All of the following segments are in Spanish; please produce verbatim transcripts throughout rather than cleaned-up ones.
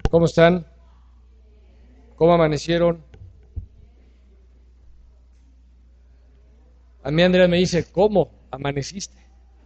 ¿Cómo están? ¿Cómo amanecieron? A mí Andrea me dice, ¿cómo amaneciste?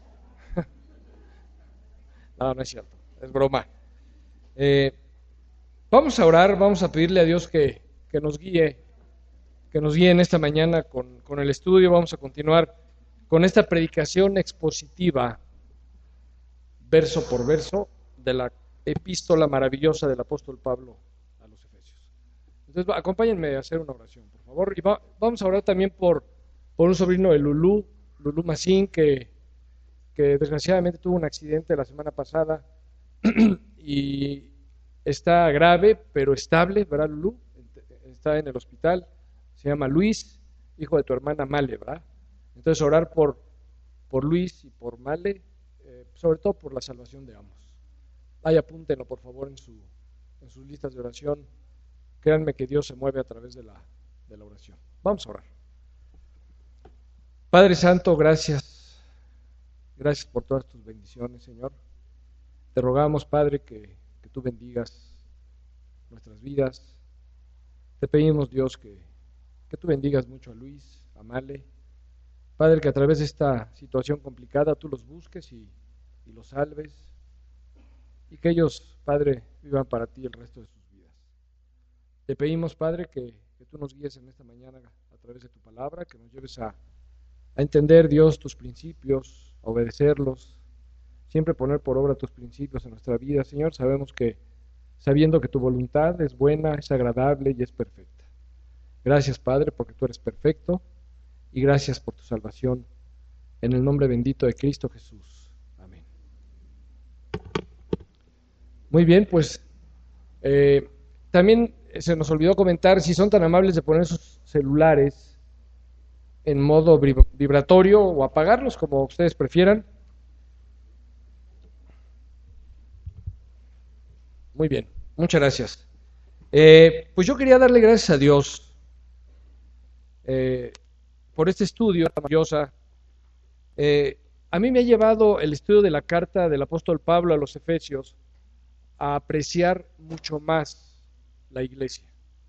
No, no es cierto, es broma. Eh, vamos a orar, vamos a pedirle a Dios que, que nos guíe, que nos guíe en esta mañana con, con el estudio. Vamos a continuar con esta predicación expositiva, verso por verso, de la epístola maravillosa del apóstol Pablo a los Efesios. Entonces, acompáñenme a hacer una oración, por favor. Y va, vamos a orar también por, por un sobrino de Lulú, Lulú Macín, que, que desgraciadamente tuvo un accidente la semana pasada y está grave, pero estable, ¿verdad, Lulú? Está en el hospital, se llama Luis, hijo de tu hermana Male, ¿verdad? Entonces, orar por, por Luis y por Male, eh, sobre todo por la salvación de ambos. Ahí apúntenlo, por favor, en, su, en sus listas de oración. Créanme que Dios se mueve a través de la, de la oración. Vamos a orar. Padre Santo, gracias. Gracias por todas tus bendiciones, Señor. Te rogamos, Padre, que, que tú bendigas nuestras vidas. Te pedimos, Dios, que, que tú bendigas mucho a Luis, a Male. Padre, que a través de esta situación complicada tú los busques y, y los salves. Y que ellos, Padre, vivan para ti el resto de sus vidas. Te pedimos, Padre, que, que tú nos guíes en esta mañana a través de tu palabra, que nos lleves a, a entender, Dios, tus principios, a obedecerlos, siempre poner por obra tus principios en nuestra vida. Señor, sabemos que, sabiendo que tu voluntad es buena, es agradable y es perfecta. Gracias, Padre, porque tú eres perfecto, y gracias por tu salvación, en el nombre bendito de Cristo Jesús. Amén. Muy bien, pues eh, también se nos olvidó comentar, si son tan amables de poner sus celulares en modo vibratorio o apagarlos, como ustedes prefieran. Muy bien, muchas gracias. Eh, pues yo quería darle gracias a Dios eh, por este estudio maravillosa. Eh, a mí me ha llevado el estudio de la carta del apóstol Pablo a los Efesios a apreciar mucho más la iglesia.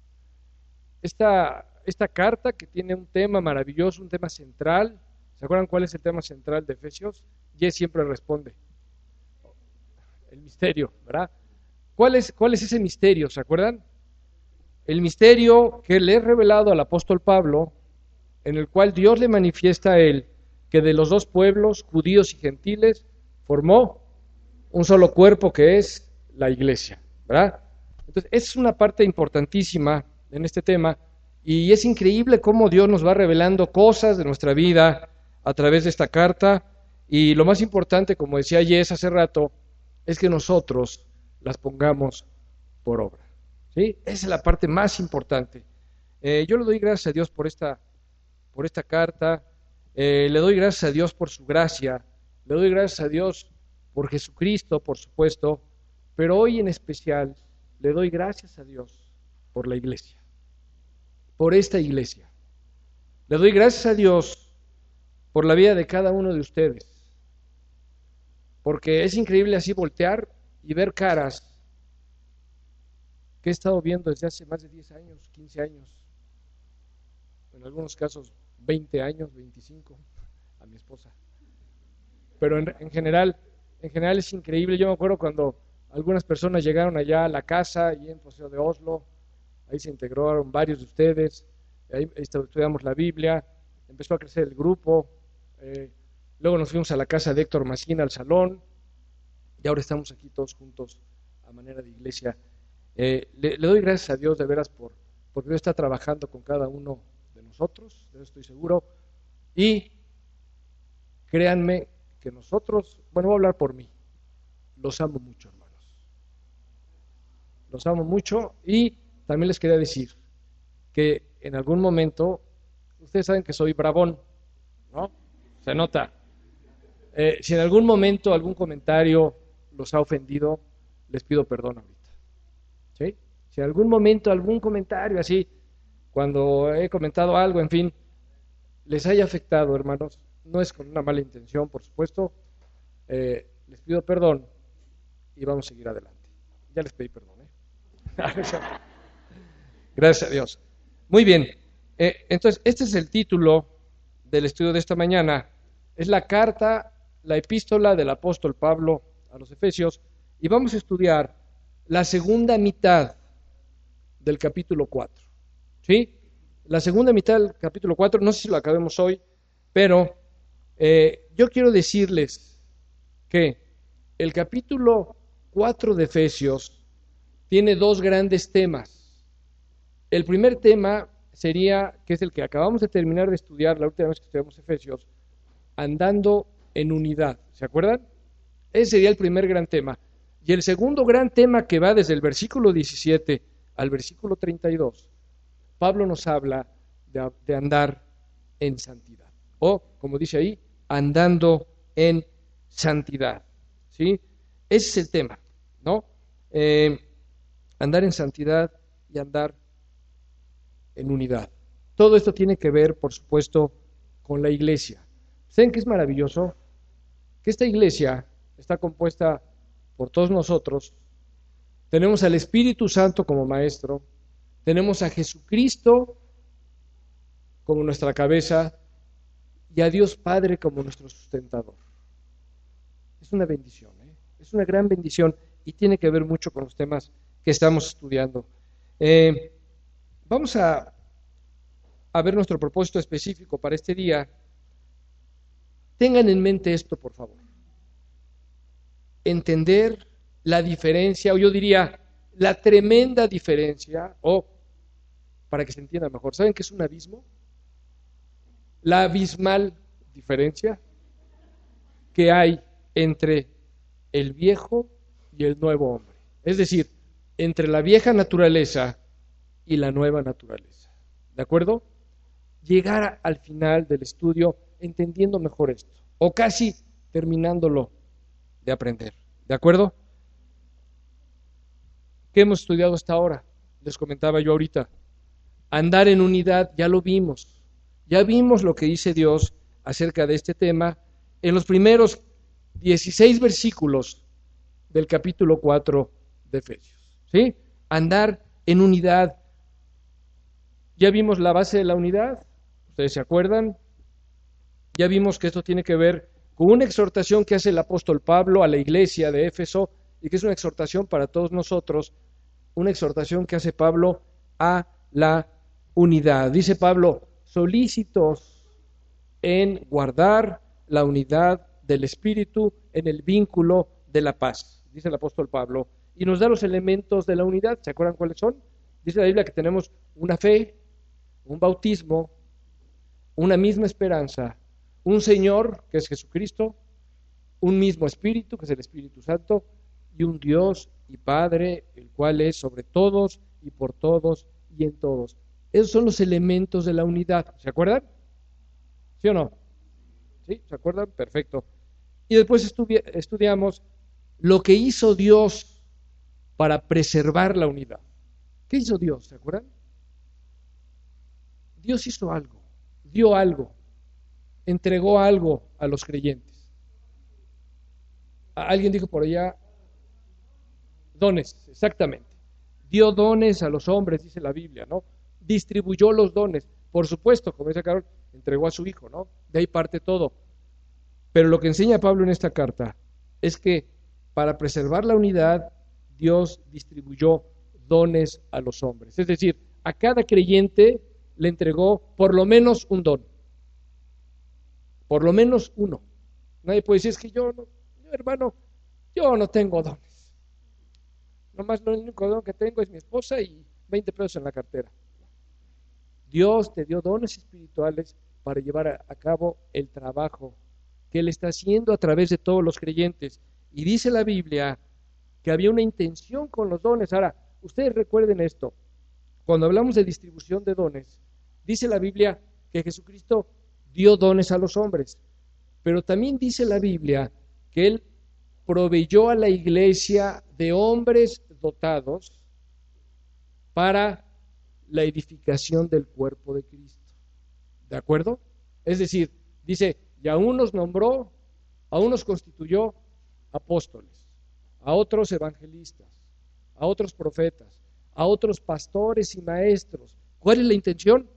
Esta, esta carta, que tiene un tema maravilloso, un tema central. ¿Se acuerdan cuál es el tema central de Efesios? Yes siempre responde. El misterio, ¿verdad? ¿Cuál es, cuál es ese misterio? ¿Se acuerdan? El misterio que le he revelado al apóstol Pablo, en el cual Dios le manifiesta a él que de los dos pueblos, judíos y gentiles, formó un solo cuerpo, que es la iglesia, ¿verdad? Entonces, esa es una parte importantísima en este tema, y es increíble cómo Dios nos va revelando cosas de nuestra vida a través de esta carta, y lo más importante, como decía Jess hace rato, es que nosotros las pongamos por obra, ¿sí? Esa es la parte más importante. Eh, yo le doy gracias a Dios por esta, por esta carta, eh, le doy gracias a Dios por su gracia, le doy gracias a Dios por Jesucristo, por supuesto, pero hoy en especial le doy gracias a Dios por la iglesia, por esta iglesia. Le doy gracias a Dios por la vida de cada uno de ustedes, porque es increíble así voltear y ver caras que he estado viendo desde hace más de diez años, quince años, en algunos casos veinte años, veinticinco, a mi esposa. Pero en, en general, en general es increíble. Yo me acuerdo cuando algunas personas llegaron allá a la casa y en Museo de Oslo, ahí se integraron varios de ustedes, ahí estudiamos la Biblia, empezó a crecer el grupo, eh, luego nos fuimos a la casa de Héctor Macín, al salón, y ahora estamos aquí todos juntos a manera de iglesia. Eh, le, le doy gracias a Dios de veras por, porque Dios está trabajando con cada uno de nosotros, de eso estoy seguro, y créanme que nosotros, bueno, voy a hablar por mí, los amo mucho, hermanos, los amo mucho, y también les quería decir que en algún momento, ustedes saben que soy bravón, ¿no? Se nota. Eh, si en algún momento algún comentario los ha ofendido, les pido perdón ahorita, ¿sí? Si en algún momento algún comentario así, cuando he comentado algo, en fin, les haya afectado, hermanos, no es con una mala intención, por supuesto, eh, les pido perdón y vamos a seguir adelante. Ya les pedí perdón, ¿eh? Gracias a Dios. Muy bien. Eh, entonces, este es el título del estudio de esta mañana. Es la carta, la epístola del apóstol Pablo a los Efesios. Y vamos a estudiar la segunda mitad del capítulo cuatro. ¿Sí? La segunda mitad del capítulo cuatro, no sé si lo acabemos hoy, pero eh, yo quiero decirles que el capítulo cuatro de Efesios tiene dos grandes temas. El primer tema sería, que es el que acabamos de terminar de estudiar la última vez que estudiamos Efesios, andando en unidad. ¿Se acuerdan? Ese sería el primer gran tema. Y el segundo gran tema, que va desde el versículo diecisiete al versículo treinta y dos, Pablo nos habla de, de andar en santidad. O, como dice ahí, andando en santidad. ¿Sí? Ese es el tema, ¿no? Eh, andar en santidad y andar en unidad. Todo esto tiene que ver, por supuesto, con la iglesia. ¿Saben qué es maravilloso? Que esta iglesia está compuesta por todos nosotros. Tenemos al Espíritu Santo como maestro, tenemos a Jesucristo como nuestra cabeza y a Dios Padre como nuestro sustentador. Es una bendición, ¿eh? Es una gran bendición y tiene que ver mucho con los temas que estamos estudiando. Eh, vamos a, a ver nuestro propósito específico para este día. Tengan en mente esto, por favor. Entender la diferencia, o yo diría, la tremenda diferencia, o para que se entienda mejor, ¿saben qué es un abismo? La abismal diferencia que hay entre el viejo y el nuevo hombre. Es decir, entre la vieja naturaleza y la nueva naturaleza. ¿De acuerdo? Llegar al final del estudio entendiendo mejor esto, o casi terminándolo de aprender. ¿De acuerdo? ¿Qué hemos estudiado hasta ahora? Les comentaba yo ahorita. Andar en unidad, ya lo vimos. Ya vimos lo que dice Dios acerca de este tema en los primeros dieciséis versículos del capítulo cuatro de Efesios. ¿Sí? Andar en unidad. Ya vimos la base de la unidad. ¿Ustedes se acuerdan? Ya vimos que esto tiene que ver con una exhortación que hace el apóstol Pablo a la iglesia de Éfeso y que es una exhortación para todos nosotros, una exhortación que hace Pablo a la unidad. Dice Pablo, solícitos en guardar la unidad del Espíritu en el vínculo de la paz, dice el apóstol Pablo, y nos da los elementos de la unidad. ¿Se acuerdan cuáles son? Dice la Biblia que tenemos una fe, un bautismo, una misma esperanza, un Señor, que es Jesucristo, un mismo Espíritu, que es el Espíritu Santo, y un Dios y Padre, el cual es sobre todos y por todos y en todos. Esos son los elementos de la unidad. ¿Se acuerdan? ¿Sí o no? ¿Sí? ¿Se acuerdan? Perfecto. Y después estudi- estudiamos lo que hizo Dios para preservar la unidad. ¿Qué hizo Dios? ¿Se acuerdan? Dios hizo algo, dio algo, entregó algo a los creyentes. Alguien dijo por allá, dones, exactamente. Dio dones a los hombres, dice la Biblia, ¿no? Distribuyó los dones. Por supuesto, como dice Carol, entregó a su hijo, ¿no? De ahí parte todo. Pero lo que enseña Pablo en esta carta es que para preservar la unidad, Dios distribuyó dones a los hombres. Es decir, a cada creyente le entregó por lo menos un don. Por lo menos uno. Nadie puede decir, es que yo, no, yo hermano, yo no tengo dones. Nomás lo único don que tengo es mi esposa y veinte pesos en la cartera. Dios te dio dones espirituales para llevar a, a cabo el trabajo que Él está haciendo a través de todos los creyentes. Y dice la Biblia que había una intención con los dones. Ahora, ustedes recuerden esto. Cuando hablamos de distribución de dones, dice la Biblia que Jesucristo dio dones a los hombres. Pero también dice la Biblia que Él proveyó a la iglesia de hombres dotados para la edificación del cuerpo de Cristo. ¿De acuerdo? Es decir, dice, y a unos nombró, a unos constituyó apóstoles, a otros evangelistas, a otros profetas, a otros pastores y maestros. ¿Cuál es la intención?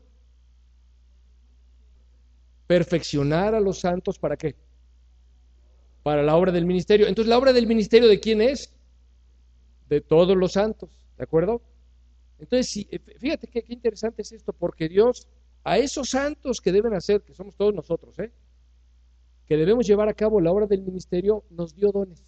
Perfeccionar a los santos, ¿para qué? Para la obra del ministerio. Entonces, ¿la obra del ministerio de quién es? De todos los santos, ¿de acuerdo? Entonces, sí, fíjate qué, qué interesante es esto, porque Dios, a esos santos que deben hacer, que somos todos nosotros, ¿eh? que debemos llevar a cabo la obra del ministerio, nos dio dones.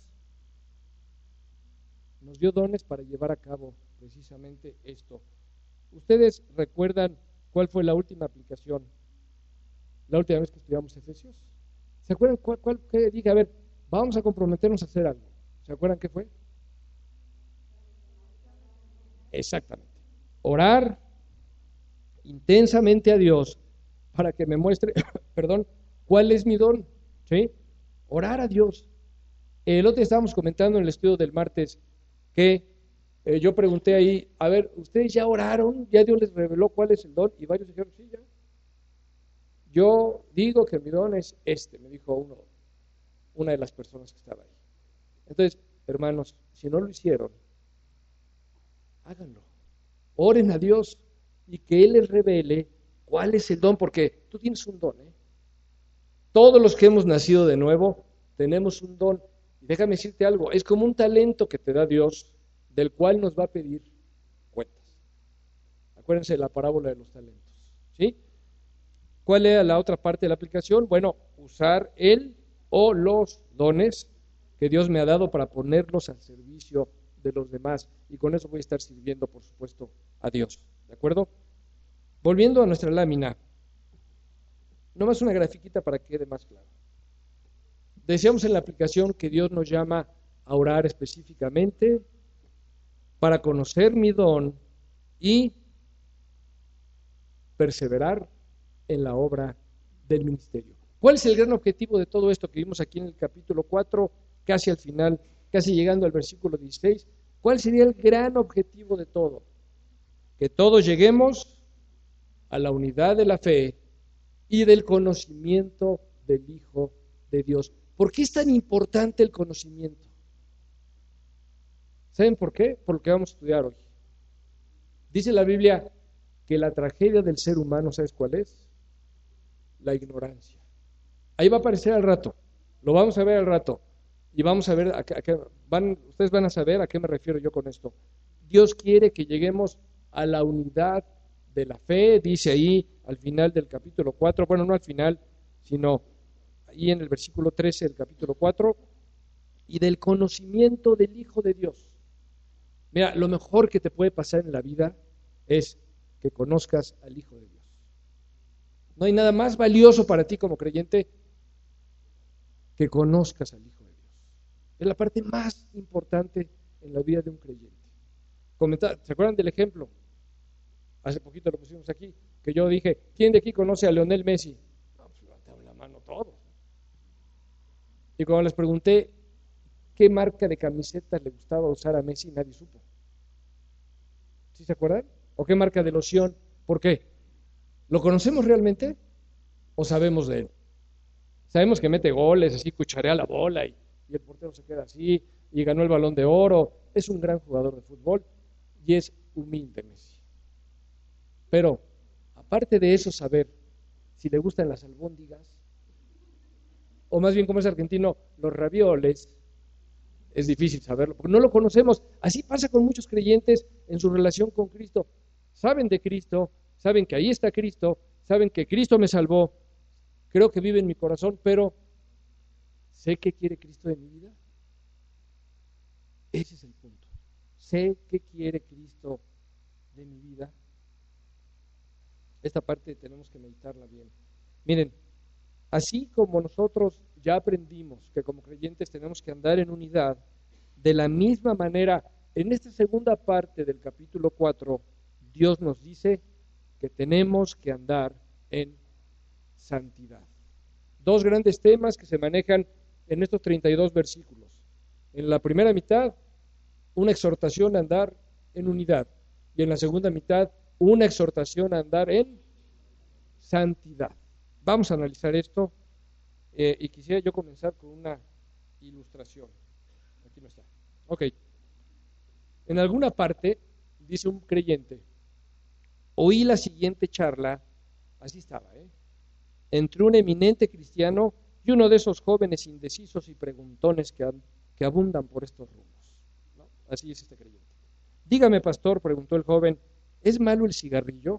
Nos dio dones para llevar a cabo precisamente esto. ¿Ustedes recuerdan cuál fue la última aplicación? La última vez que estudiamos Efesios. ¿Se acuerdan cuál, cuál que dije? A ver, vamos a comprometernos a hacer algo. ¿Se acuerdan qué fue? Exactamente. Orar intensamente a Dios para que me muestre, perdón, cuál es mi don. ¿Sí? Orar a Dios. El otro día estábamos comentando en el estudio del martes que eh, yo pregunté ahí, a ver, ¿ustedes ya oraron? ¿Ya Dios les reveló cuál es el don? Y varios dijeron, sí, ya. Yo digo que mi don es este, me dijo uno, una de las personas que estaba ahí. Entonces, hermanos, si no lo hicieron, háganlo. Oren a Dios y que Él les revele cuál es el don, porque tú tienes un don, ¿eh? Todos los que hemos nacido de nuevo tenemos un don. Y déjame decirte algo, es como un talento que te da Dios, del cual nos va a pedir cuentas. Acuérdense de la parábola de los talentos, ¿sí? ¿Cuál era la otra parte de la aplicación? Bueno, usar el o los dones que Dios me ha dado para ponerlos al servicio de los demás. Y con eso voy a estar sirviendo, por supuesto, a Dios. ¿De acuerdo? Volviendo a nuestra lámina, nomás una grafiquita para que quede más claro. Decíamos en la aplicación que Dios nos llama a orar específicamente para conocer mi don y perseverar en la obra del ministerio. ¿Cuál es el gran objetivo de todo esto que vimos aquí en el capítulo cuatro, casi al final, casi llegando al versículo dieciséis? ¿Cuál sería el gran objetivo de todo? Que todos lleguemos a la unidad de la fe y del conocimiento del Hijo de Dios. ¿Por qué es tan importante el conocimiento? ¿Saben por qué? Por lo que vamos a estudiar hoy. Dice la Biblia que la tragedia del ser humano, ¿sabes cuál es? La ignorancia. Ahí va a aparecer al rato, lo vamos a ver al rato, y vamos a ver, a qué, a qué van, ustedes van a saber a qué me refiero yo con esto. Dios quiere que lleguemos a la unidad de la fe, dice ahí al final del capítulo cuatro, bueno, no al final, sino ahí en el versículo trece del capítulo cuatro, y del conocimiento del Hijo de Dios. Mira, lo mejor que te puede pasar en la vida es que conozcas al Hijo de Dios. No hay nada más valioso para ti como creyente que conozcas al Hijo de Dios. Es la parte más importante en la vida de un creyente. Comentar, ¿se acuerdan del ejemplo? Hace poquito lo pusimos aquí, que yo dije, ¿quién de aquí conoce a Lionel Messi? No, pues levantaron la mano todos. Y cuando les pregunté qué marca de camiseta le gustaba usar a Messi, nadie supo. ¿Sí se acuerdan? ¿O qué marca de loción? ¿Por qué? ¿Lo conocemos realmente o sabemos de él? Sabemos que mete goles, así cucharea la bola y, y el portero se queda así y ganó el Balón de Oro. Es un gran jugador de fútbol y es humilde Messi. Pero aparte de eso, saber si le gustan las albóndigas o más bien como es argentino, los ravioles, es difícil saberlo porque no lo conocemos. Así pasa con muchos creyentes en su relación con Cristo. Saben de Cristo, saben que ahí está Cristo, saben que Cristo me salvó, creo que vive en mi corazón, pero ¿sé qué quiere Cristo de mi vida? Ese es el punto. ¿Sé qué quiere Cristo de mi vida? Esta parte tenemos que meditarla bien. Miren, así como nosotros ya aprendimos que como creyentes tenemos que andar en unidad, de la misma manera, en esta segunda parte del capítulo cuatro, Dios nos dice que tenemos que andar en santidad. Dos grandes temas que se manejan en estos treinta y dos versículos. En la primera mitad, una exhortación a andar en unidad. Y en la segunda mitad, una exhortación a andar en santidad. Vamos a analizar esto eh, y quisiera yo comenzar con una ilustración. Aquí no está. Ok. En alguna parte dice un creyente, oí la siguiente charla, así estaba, ¿eh? entre un eminente cristiano y uno de esos jóvenes indecisos y preguntones que, que abundan por estos rumbos, ¿no? Así es este creyente. Dígame, pastor, preguntó el joven, ¿es malo el cigarrillo?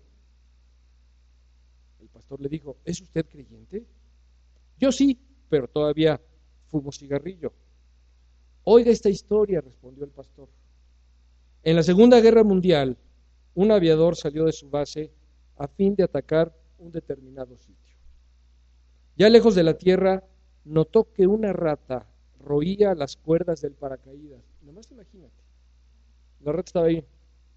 El pastor le dijo, ¿es usted creyente? Yo sí, pero todavía fumo cigarrillo. Oiga esta historia, respondió el pastor. En la Segunda Guerra Mundial, un aviador salió de su base a fin de atacar un determinado sitio. Ya lejos de la tierra, notó que una rata roía las cuerdas del paracaídas. Nomás imagínate, la rata estaba ahí,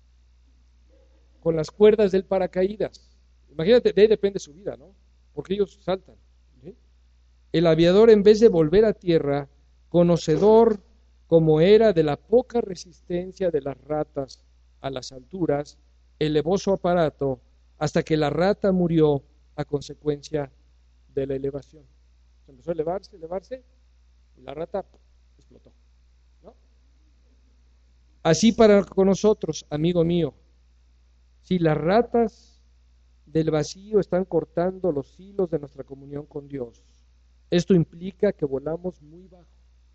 con las cuerdas del paracaídas. Imagínate, de ahí depende su vida, ¿no? Porque ellos saltan, ¿sí? El aviador, en vez de volver a tierra, conocedor como era de la poca resistencia de las ratas a las alturas, elevó su aparato hasta que la rata murió a consecuencia de la elevación. Se empezó a elevarse, elevarse, y la rata explotó, ¿no? Así para con nosotros, amigo mío, si las ratas del vacío están cortando los hilos de nuestra comunión con Dios, esto implica que volamos muy bajo,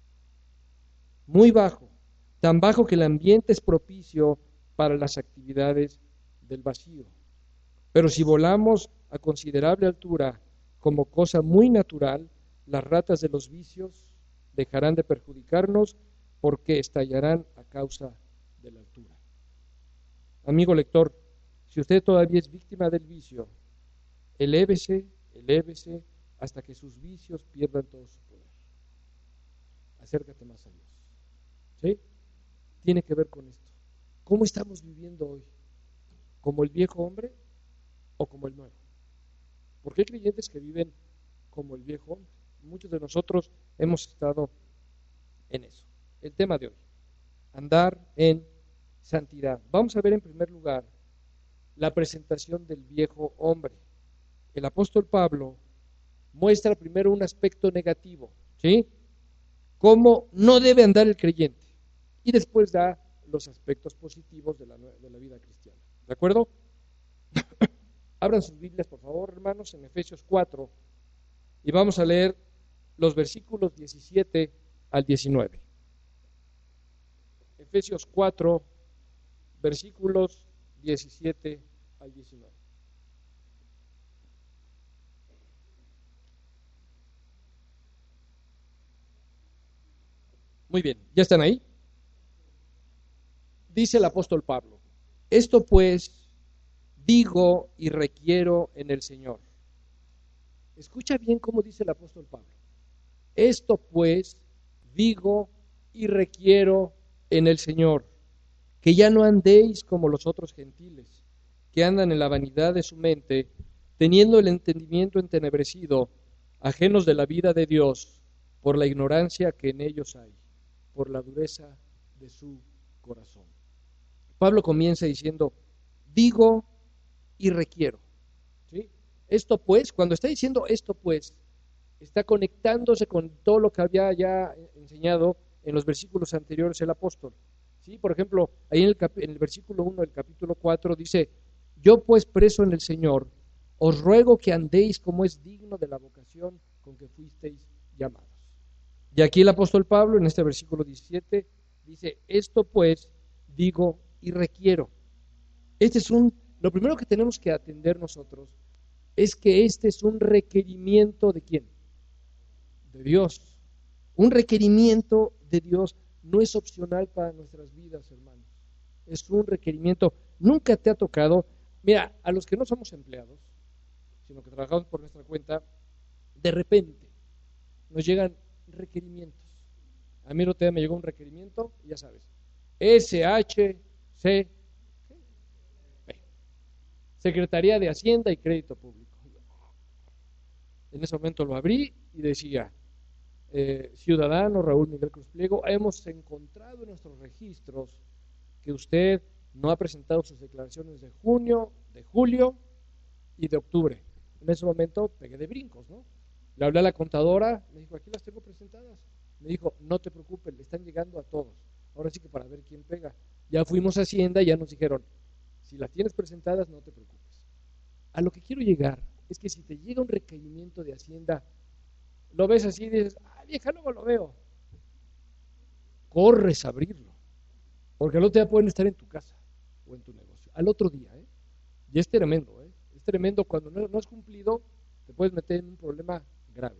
muy bajo, tan bajo que el ambiente es propicio para las actividades del vacío. Pero si volamos a considerable altura como cosa muy natural, las ratas de los vicios dejarán de perjudicarnos porque estallarán a causa de la altura. Amigo lector, si usted todavía es víctima del vicio, elévese, elévese hasta que sus vicios pierdan todo su poder. Acércate más a Dios. ¿Sí? Tiene que ver con esto. ¿Cómo estamos viviendo hoy? ¿Como el viejo hombre o como el nuevo? Porque hay creyentes que viven como el viejo hombre. Muchos de nosotros hemos estado en eso. El tema de hoy, andar en santidad. Vamos a ver en primer lugar la presentación del viejo hombre. El apóstol Pablo muestra primero un aspecto negativo, ¿sí? Cómo no debe andar el creyente. Y después da los aspectos positivos de la, de la vida cristiana. ¿De acuerdo? Abran sus Biblias, por favor, hermanos, en Efesios cuatro, y vamos a leer los versículos diecisiete al diecinueve. Efesios cuatro, versículos diecisiete al diecinueve. Muy bien, ¿ya están ahí? Dice el apóstol Pablo, esto pues digo y requiero en el Señor. Escucha bien cómo dice el apóstol Pablo. Esto pues digo y requiero en el Señor, que ya no andéis como los otros gentiles, que andan en la vanidad de su mente, teniendo el entendimiento entenebrecido, ajenos de la vida de Dios, por la ignorancia que en ellos hay, por la dureza de su corazón. Pablo comienza diciendo, digo y requiero. ¿Sí? Esto pues, cuando está diciendo esto pues, está conectándose con todo lo que había ya enseñado en los versículos anteriores el apóstol. ¿Sí? Por ejemplo, ahí en el, cap- en el versículo uno del capítulo cuatro dice, yo pues preso en el Señor, os ruego que andéis como es digno de la vocación con que fuisteis llamados. Y aquí el apóstol Pablo en este versículo diecisiete dice, esto pues digo y requiero. Este es un, lo primero que tenemos que atender nosotros es que este es un requerimiento de ¿quién? De Dios. Un requerimiento de Dios no es opcional para nuestras vidas, hermanos. Es un requerimiento. Nunca te ha tocado, mira, a los que no somos empleados, sino que trabajamos por nuestra cuenta, de repente nos llegan requerimientos. A mí el otro día me llegó un requerimiento, ya sabes, S H C, Secretaría de Hacienda y Crédito Público. En ese momento lo abrí y decía, eh, ciudadano Raúl Miguel Cruz Pliego, hemos encontrado en nuestros registros que usted no ha presentado sus declaraciones de junio, de julio y de octubre. En ese momento pegué de brincos, ¿no? Le hablé a la contadora, me dijo, aquí las tengo presentadas. Me dijo, no te preocupes, le están llegando a todos. ahora sí que para ver quién pega. Ya fuimos a Hacienda y ya nos dijeron, si las tienes presentadas no te preocupes. A lo que quiero llegar es que si te llega un requerimiento de Hacienda, lo ves así y dices, ah, vieja, luego lo veo. Corres a abrirlo, porque al otro día pueden estar en tu casa o en tu negocio. Al otro día, ¿eh? Y es tremendo, ¿eh? Es tremendo cuando no, no has cumplido, te puedes meter en un problema grave.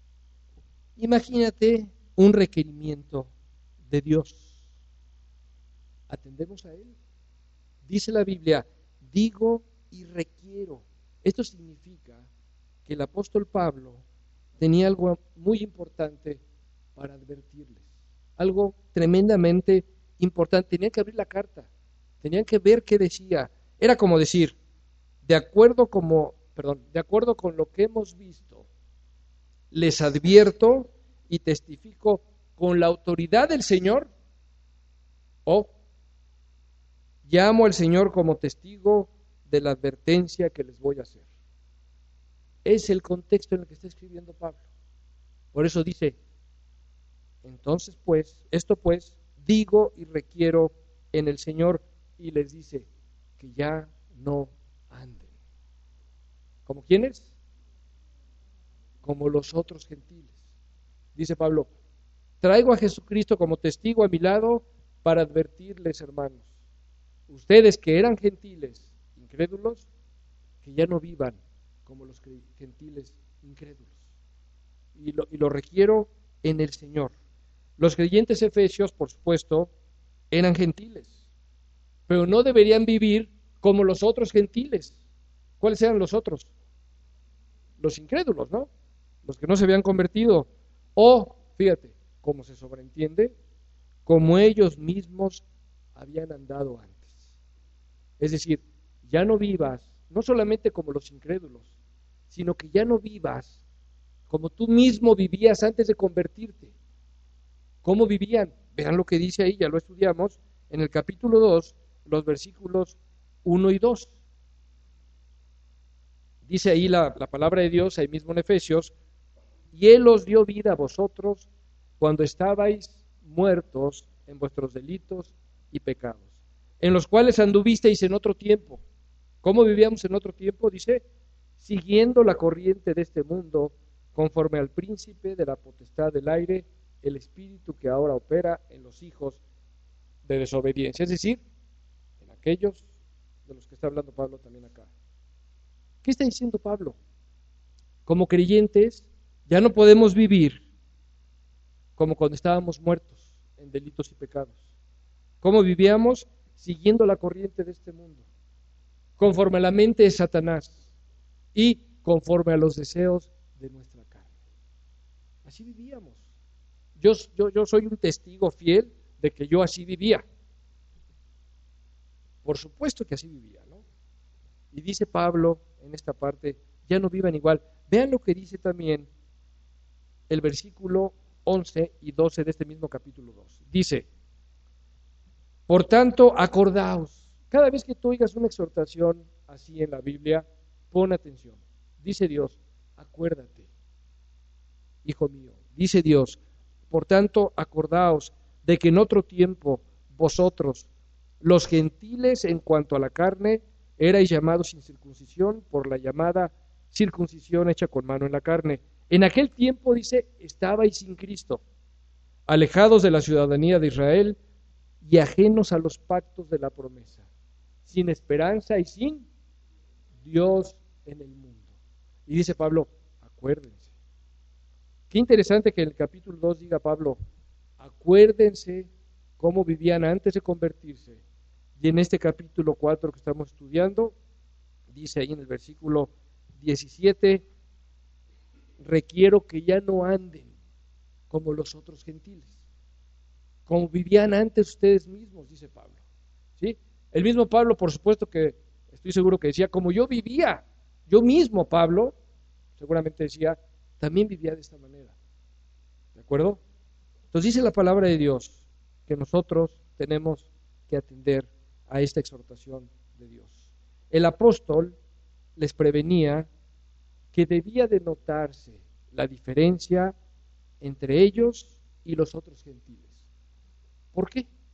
Imagínate un requerimiento de Dios. ¿Atendemos a Él? Dice la Biblia, digo y requiero. Esto significa que el apóstol Pablo tenía algo muy importante para advertirles. Algo tremendamente importante. Tenían que abrir la carta. Tenían que ver qué decía. Era como decir, de acuerdo como, perdón, de acuerdo con lo que hemos visto, les advierto y testifico con la autoridad del Señor, o llamo al Señor como testigo de la advertencia que les voy a hacer. Es el contexto en el que está escribiendo Pablo. Por eso dice, entonces pues, esto pues, digo y requiero en el Señor, y les dice que ya no anden. ¿Como quiénes? Como los otros gentiles. Dice Pablo, traigo a Jesucristo como testigo a mi lado para advertirles, hermanos, ustedes que eran gentiles, incrédulos, que ya no vivan como los gentiles incrédulos. Y lo, y lo requiero en el Señor. Los creyentes efesios, por supuesto, eran gentiles, pero no deberían vivir como los otros gentiles. ¿Cuáles eran los otros? Los incrédulos, ¿no? Los que no se habían convertido. O, fíjate, como se sobreentiende, como ellos mismos habían andado antes. Es decir, ya no vivas, no solamente como los incrédulos, sino que ya no vivas como tú mismo vivías antes de convertirte. ¿Cómo vivían? Vean lo que dice ahí, ya lo estudiamos, en el capítulo dos, los versículos uno y dos. Dice ahí la, la palabra de Dios, ahí mismo en Efesios, y Él os dio vida a vosotros cuando estabais muertos en vuestros delitos y pecados, en los cuales anduvisteis en otro tiempo. ¿Cómo vivíamos en otro tiempo? Dice, siguiendo la corriente de este mundo, conforme al príncipe de la potestad del aire, el espíritu que ahora opera en los hijos de desobediencia. Es decir, en aquellos de los que está hablando Pablo también acá. ¿Qué está diciendo Pablo? Como creyentes, ya no podemos vivir como cuando estábamos muertos en delitos y pecados. ¿Cómo vivíamos? Siguiendo la corriente de este mundo, conforme a la mente de Satanás y conforme a los deseos de nuestra carne. Así vivíamos. Yo, yo, yo soy un testigo fiel de que yo así vivía. Por supuesto que así vivía, ¿no? Y dice Pablo en esta parte, ya no vivan igual. Vean lo que dice también el versículo once y doce de este mismo capítulo dos. Dice, por tanto, acordaos. Cada vez que tú oigas una exhortación así en la Biblia, pon atención. Dice Dios, acuérdate, hijo mío. Dice Dios, por tanto, acordaos de que en otro tiempo vosotros, los gentiles en cuanto a la carne, erais llamados sin circuncisión por la llamada circuncisión hecha con mano en la carne. En aquel tiempo, dice, estabais sin Cristo, alejados de la ciudadanía de Israel y ajenos a los pactos de la promesa, sin esperanza y sin Dios en el mundo. Y dice Pablo, acuérdense. Qué interesante que en el capítulo dos diga Pablo, acuérdense cómo vivían antes de convertirse. Y en este capítulo cuatro que estamos estudiando, dice ahí en el versículo diecisiete, requiero que ya no anden como los otros gentiles, como vivían antes ustedes mismos, dice Pablo. ¿Sí? El mismo Pablo, por supuesto que estoy seguro que decía, como yo vivía, yo mismo, Pablo, seguramente decía, también vivía de esta manera. ¿De acuerdo? Entonces dice la palabra de Dios que nosotros tenemos que atender a esta exhortación de Dios. El apóstol les prevenía que debía de notarse la diferencia entre ellos y los otros gentiles. ¿Por qué?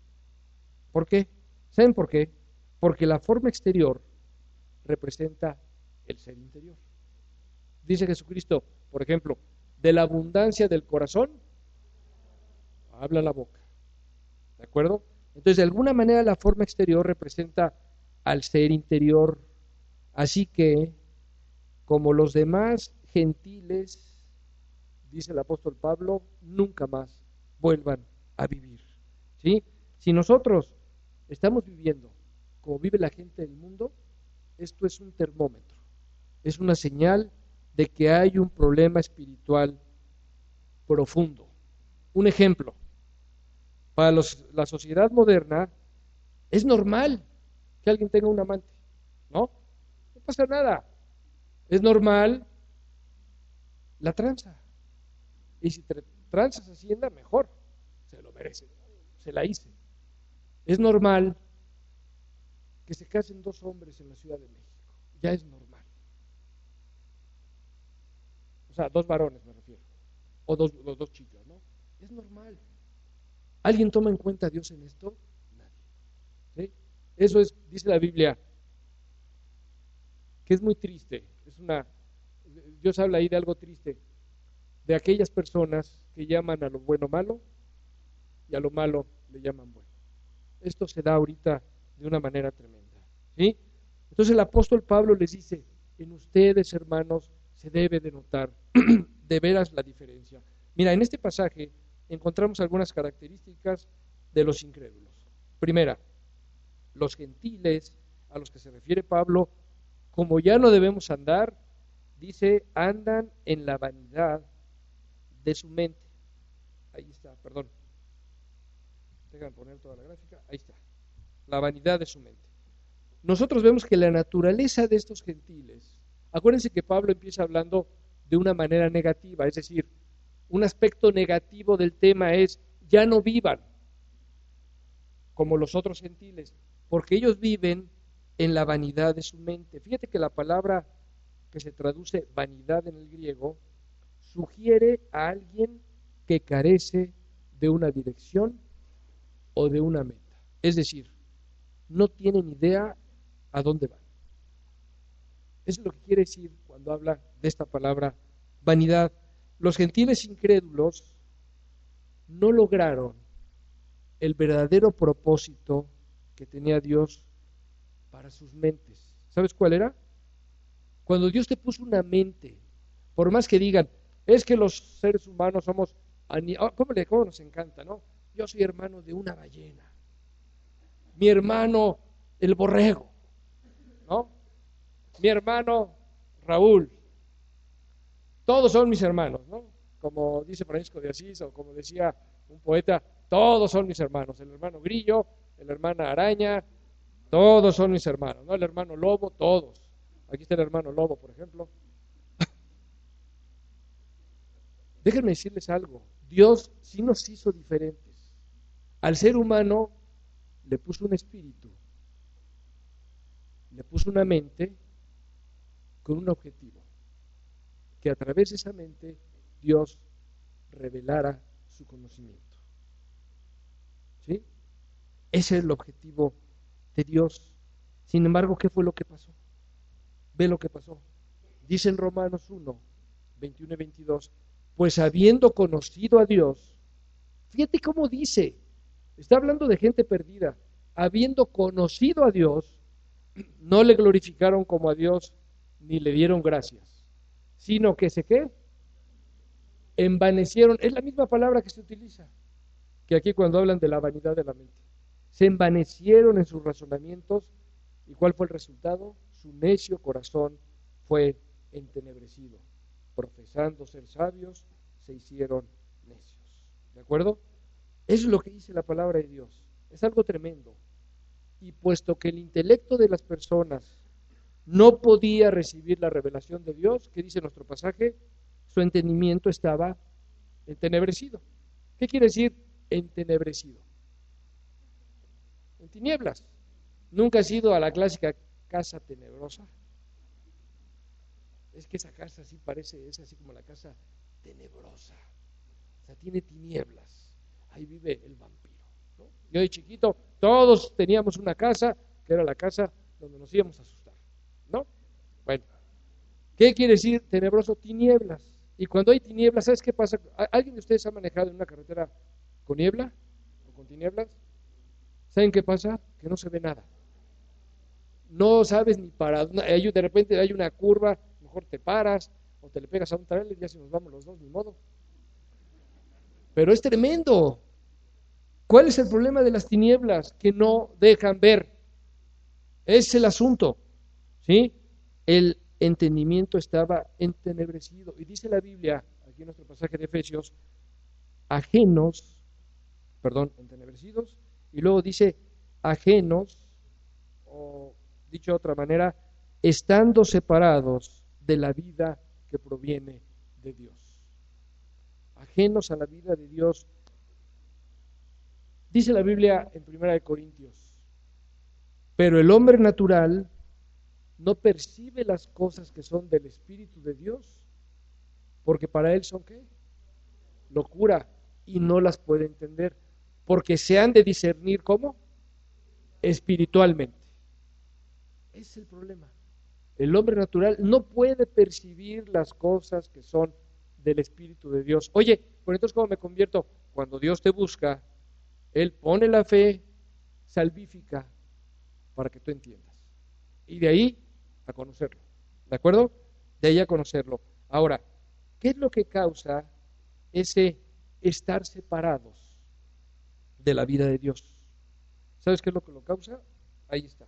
¿Por qué? ¿Saben por qué? Porque la forma exterior representa el ser interior. Dice Jesucristo, por ejemplo, de la abundancia del corazón habla la boca. ¿De acuerdo? Entonces, de alguna manera la forma exterior representa al ser interior. Así que, como los demás gentiles, dice el apóstol Pablo, nunca más vuelvan a vivir. ¿Sí? Si nosotros estamos viviendo como vive la gente del mundo, esto es un termómetro, es una señal de que hay un problema espiritual profundo. Un ejemplo, para los, la sociedad moderna es normal que alguien tenga un amante, ¿no? No pasa nada, es normal la tranza, y si te tranzas Hacienda, mejor, se lo merece, se la hice. Es normal que se casen dos hombres en la Ciudad de México, ya es normal. O sea, dos varones me refiero, o dos, los dos chicos, ¿no? Es normal. ¿Alguien toma en cuenta a Dios en esto? Nadie. ¿Sí? Eso es, dice la Biblia, que es muy triste. Es una, Dios habla ahí de algo triste, de aquellas personas que llaman a lo bueno malo y a lo malo le llaman bueno. Esto se da ahorita de una manera tremenda. ¿Sí? Entonces el apóstol Pablo les dice, en ustedes, hermanos, se debe de notar de veras la diferencia. Mira, en este pasaje encontramos algunas características de los incrédulos. Primera, los gentiles a los que se refiere Pablo, como ya no debemos andar, dice, andan en la vanidad de su mente. Ahí está, perdón. Dejan poner toda la gráfica. Ahí está. La vanidad de su mente. Nosotros vemos que la naturaleza de estos gentiles, acuérdense que Pablo empieza hablando de una manera negativa, es decir, un aspecto negativo del tema es, ya no vivan como los otros gentiles, porque ellos viven en la vanidad de su mente. Fíjate que la palabra que se traduce vanidad en el griego sugiere a alguien que carece de una dirección o de una meta. Es decir, no tienen idea a dónde van. Eso es lo que quiere decir cuando habla de esta palabra vanidad. Los gentiles incrédulos no lograron el verdadero propósito que tenía Dios para sus mentes. ¿Sabes cuál era? Cuando Dios te puso una mente, por más que digan, es que los seres humanos somos, ¿cómo, le, cómo nos encanta, no? Yo soy hermano de una ballena, mi hermano el borrego, ¿no? Mi hermano Raúl, todos son mis hermanos, ¿no? Como dice Francisco de Asís, o como decía un poeta, todos son mis hermanos, el hermano Grillo, el hermana Araña, todos son mis hermanos, ¿no? El hermano Lobo, todos. Aquí está el hermano Lobo, por ejemplo. Déjenme decirles algo, Dios sí nos hizo diferentes. Al ser humano le puso un espíritu, le puso una mente con un objetivo, que a través de esa mente Dios revelara su conocimiento. ¿Sí? Ese es el objetivo de Dios. Sin embargo, ¿qué fue lo que pasó? Ve lo que pasó. Dice en Romanos uno, veintiuno y veintidós, pues habiendo conocido a Dios, fíjate cómo dice, está hablando de gente perdida, habiendo conocido a Dios, no le glorificaron como a Dios, ni le dieron gracias, sino que se qué, envanecieron, es la misma palabra que se utiliza, que aquí cuando hablan de la vanidad de la mente, se envanecieron en sus razonamientos, ¿y cuál fue el resultado? Su necio corazón fue entenebrecido, profesando ser sabios, se hicieron necios. ¿De acuerdo? Eso es lo que dice la palabra de Dios. Es algo tremendo. Y puesto que el intelecto de las personas no podía recibir la revelación de Dios, ¿qué dice nuestro pasaje? Su entendimiento estaba entenebrecido. ¿Qué quiere decir entenebrecido? En tinieblas. ¿Nunca has ido a la clásica casa tenebrosa? Es que esa casa sí parece, es así como la casa tenebrosa. O sea, tiene tinieblas. Ahí vive el vampiro, ¿no? Yo de chiquito, todos teníamos una casa, que era la casa donde nos íbamos a asustar, ¿no? Bueno, ¿qué quiere decir tenebroso? Tinieblas. Y cuando hay tinieblas, ¿sabes qué pasa? ¿Alguien de ustedes ha manejado en una carretera con niebla o con tinieblas? ¿Saben qué pasa? Que no se ve nada. No sabes ni para, de repente hay una curva, mejor te paras o te le pegas a un trailer y ya si nos vamos los dos, ni modo. Pero es tremendo. ¿Cuál es el problema de las tinieblas? Que no dejan ver. Es el asunto, ¿sí? El entendimiento estaba entenebrecido. Y dice la Biblia, aquí en nuestro pasaje de Efesios, ajenos, perdón, entenebrecidos, y luego dice ajenos, o dicho de otra manera, estando separados de la vida que proviene de Dios. Ajenos a la vida de Dios. Dice la Biblia en Primera de Corintios, pero el hombre natural no percibe las cosas que son del Espíritu de Dios, porque para él son ¿qué? Locura, y no las puede entender, porque se han de discernir ¿cómo? Espiritualmente. Ese es el problema. El hombre natural no puede percibir las cosas que son del Espíritu de Dios. Oye, pero entonces ¿cómo me convierto? Cuando Dios te busca, Él pone la fe salvífica para que tú entiendas. Y de ahí a conocerlo. ¿De acuerdo? De ahí a conocerlo. Ahora, ¿qué es lo que causa ese estar separados de la vida de Dios? ¿Sabes qué es lo que lo causa? Ahí está.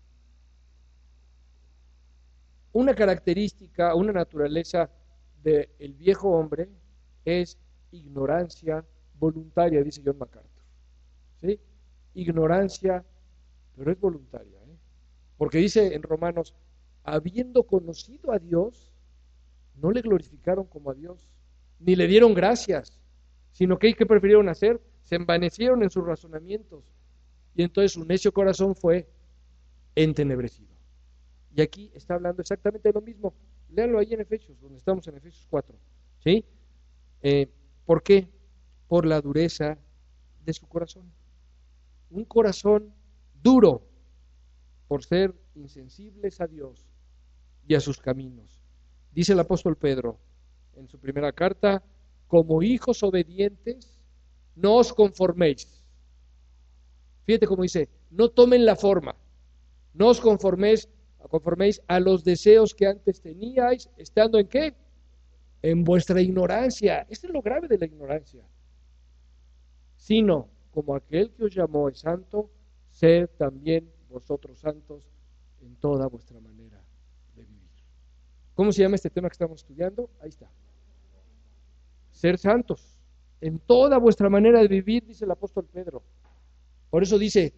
Una característica, una naturaleza del viejo hombre es ignorancia voluntaria, dice John MacArthur. ¿Sí? Ignorancia, pero es voluntaria, ¿eh? Porque dice en Romanos, habiendo conocido a Dios, no le glorificaron como a Dios, ni le dieron gracias, sino que ¿qué prefirieron hacer? Se envanecieron en sus razonamientos, y entonces su necio corazón fue entenebrecido. Y aquí está hablando exactamente de lo mismo. Léanlo ahí en Efesios, donde estamos en Efesios cuatro. ¿Sí? Eh, ¿Por qué? Por la dureza de su corazón. Un corazón duro por ser insensibles a Dios y a sus caminos. Dice el apóstol Pedro en su primera carta, como hijos obedientes, no os conforméis. Fíjate cómo dice, no tomen la forma, no os conforméis, conforméis a los deseos que antes teníais, estando en qué? En vuestra ignorancia. Esto es lo grave de la ignorancia. Sino, como aquel que os llamó es santo, sed también vosotros santos en toda vuestra manera de vivir. ¿Cómo se llama este tema que estamos estudiando? Ahí está. Ser santos en toda vuestra manera de vivir, dice el apóstol Pedro. Por eso dice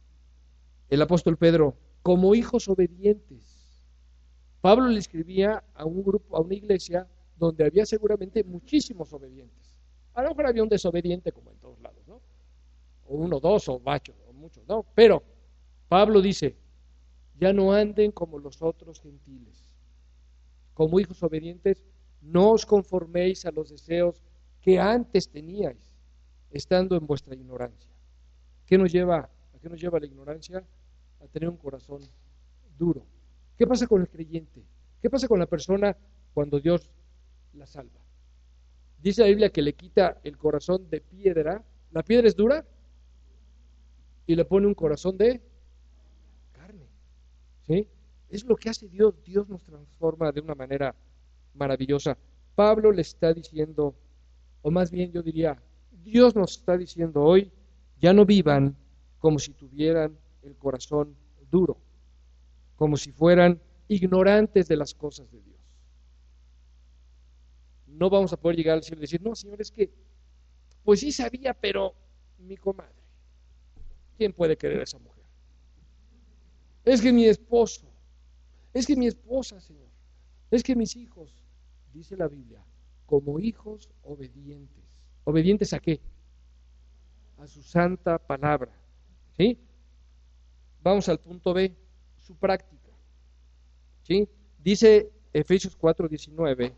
el apóstol Pedro, como hijos obedientes. Pablo le escribía a un grupo, a una iglesia donde había seguramente muchísimos obedientes. A lo mejor había un desobediente como en todos lados, ¿no? O uno, dos, o machos, o muchos, ¿no? Pero Pablo dice, ya no anden como los otros gentiles. Como hijos obedientes, no os conforméis a los deseos que antes teníais, estando en vuestra ignorancia. ¿Qué nos lleva, ¿A qué nos lleva la ignorancia? A tener un corazón duro. ¿Qué pasa con el creyente? ¿Qué pasa con la persona cuando Dios la salva? Dice la Biblia que le quita el corazón de piedra. La piedra es dura y le pone un corazón de carne. ¿Sí? Es lo que hace Dios. Dios nos transforma de una manera maravillosa. Pablo le está diciendo, o más bien yo diría, Dios nos está diciendo hoy, ya no vivan como si tuvieran el corazón duro, como si fueran ignorantes de las cosas de Dios. No vamos a poder llegar al cielo y decir, no, Señor, es que, pues sí sabía, pero mi comadre, ¿quién puede querer a esa mujer? Es que mi esposo, es que mi esposa, Señor, es que mis hijos, dice la Biblia, como hijos obedientes. ¿Obedientes a qué? A su santa palabra. ¿Sí? Vamos al punto B, su práctica. ¿Sí? Dice Efesios cuatro diecinueve,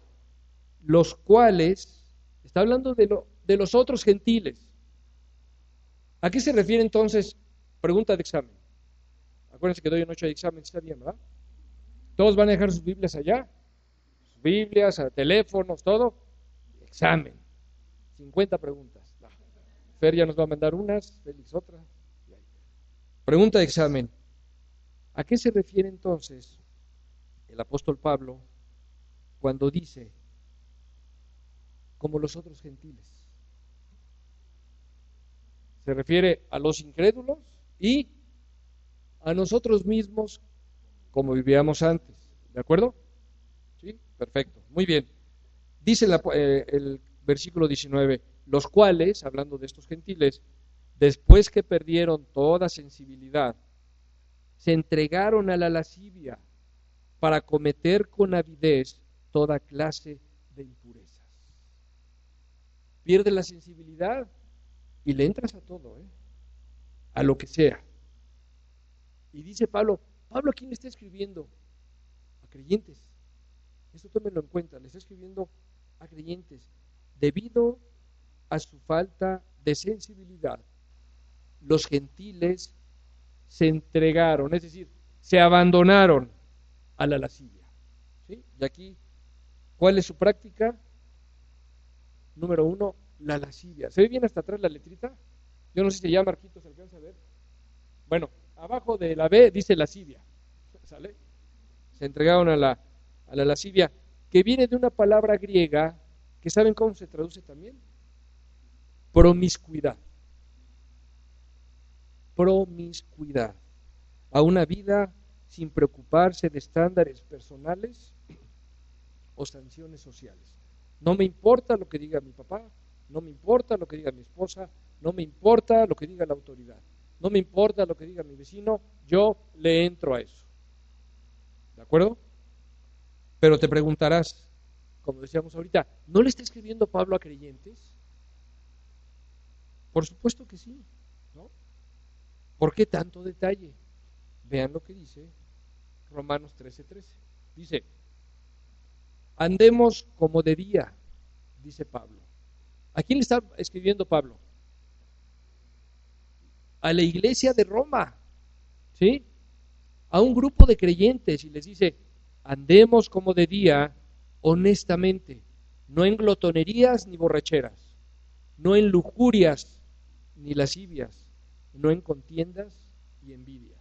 los cuales, está hablando de, lo, de los otros gentiles, ¿A qué se refiere entonces? Pregunta de examen. Acuérdense que doy noche de examen, está bien, ¿verdad? Todos van a dejar sus Biblias allá, sus Biblias, teléfonos, todo. Examen. cincuenta preguntas. No. Fer ya nos va a mandar unas, Félix otras. Pregunta de examen. ¿A qué se refiere entonces el apóstol Pablo cuando dice, como los otros gentiles? Se refiere a los incrédulos y a nosotros mismos como vivíamos antes. ¿De acuerdo? ¿Sí? Perfecto. Muy bien. Dice la, eh, el versículo diecinueve, los cuales, hablando de estos gentiles, después que perdieron toda sensibilidad, se entregaron a la lascivia para cometer con avidez toda clase de impurezas. Pierde la sensibilidad y le entras a todo, ¿eh? A lo que sea. Y dice Pablo, Pablo ¿a quién le está escribiendo? A creyentes. Eso tómenlo en cuenta, le está escribiendo a creyentes. Debido a su falta de sensibilidad, los gentiles se entregaron, es decir, se abandonaron a la lascivia. ¿Sí? Y aquí, ¿cuál es su práctica? Número uno, la lascivia. ¿Se ve bien hasta atrás la letrita? Yo no sé si ya Marquito se alcanza a ver. Bueno, abajo de la B dice lascivia. ¿Sale? Se entregaron a la, a la lascivia, que viene de una palabra griega que ¿saben cómo se traduce también? Promiscuidad. Promiscuidad. A una vida sin preocuparse de estándares personales o sanciones sociales. No me importa lo que diga mi papá, no me importa lo que diga mi esposa, no me importa lo que diga la autoridad, no me importa lo que diga mi vecino, yo le entro a eso. ¿De acuerdo? Pero te preguntarás, como decíamos ahorita, ¿no le está escribiendo Pablo a creyentes? Por supuesto que sí, ¿no? ¿Por qué tanto detalle? Vean lo que dice Romanos trece trece. Dice, andemos como de día, dice Pablo. ¿A quién le está escribiendo Pablo? A la iglesia de Roma, ¿sí? A un grupo de creyentes y les dice, andemos como de día, honestamente, no en glotonerías ni borracheras, no en lujurias ni lascivias, no en contiendas y envidia.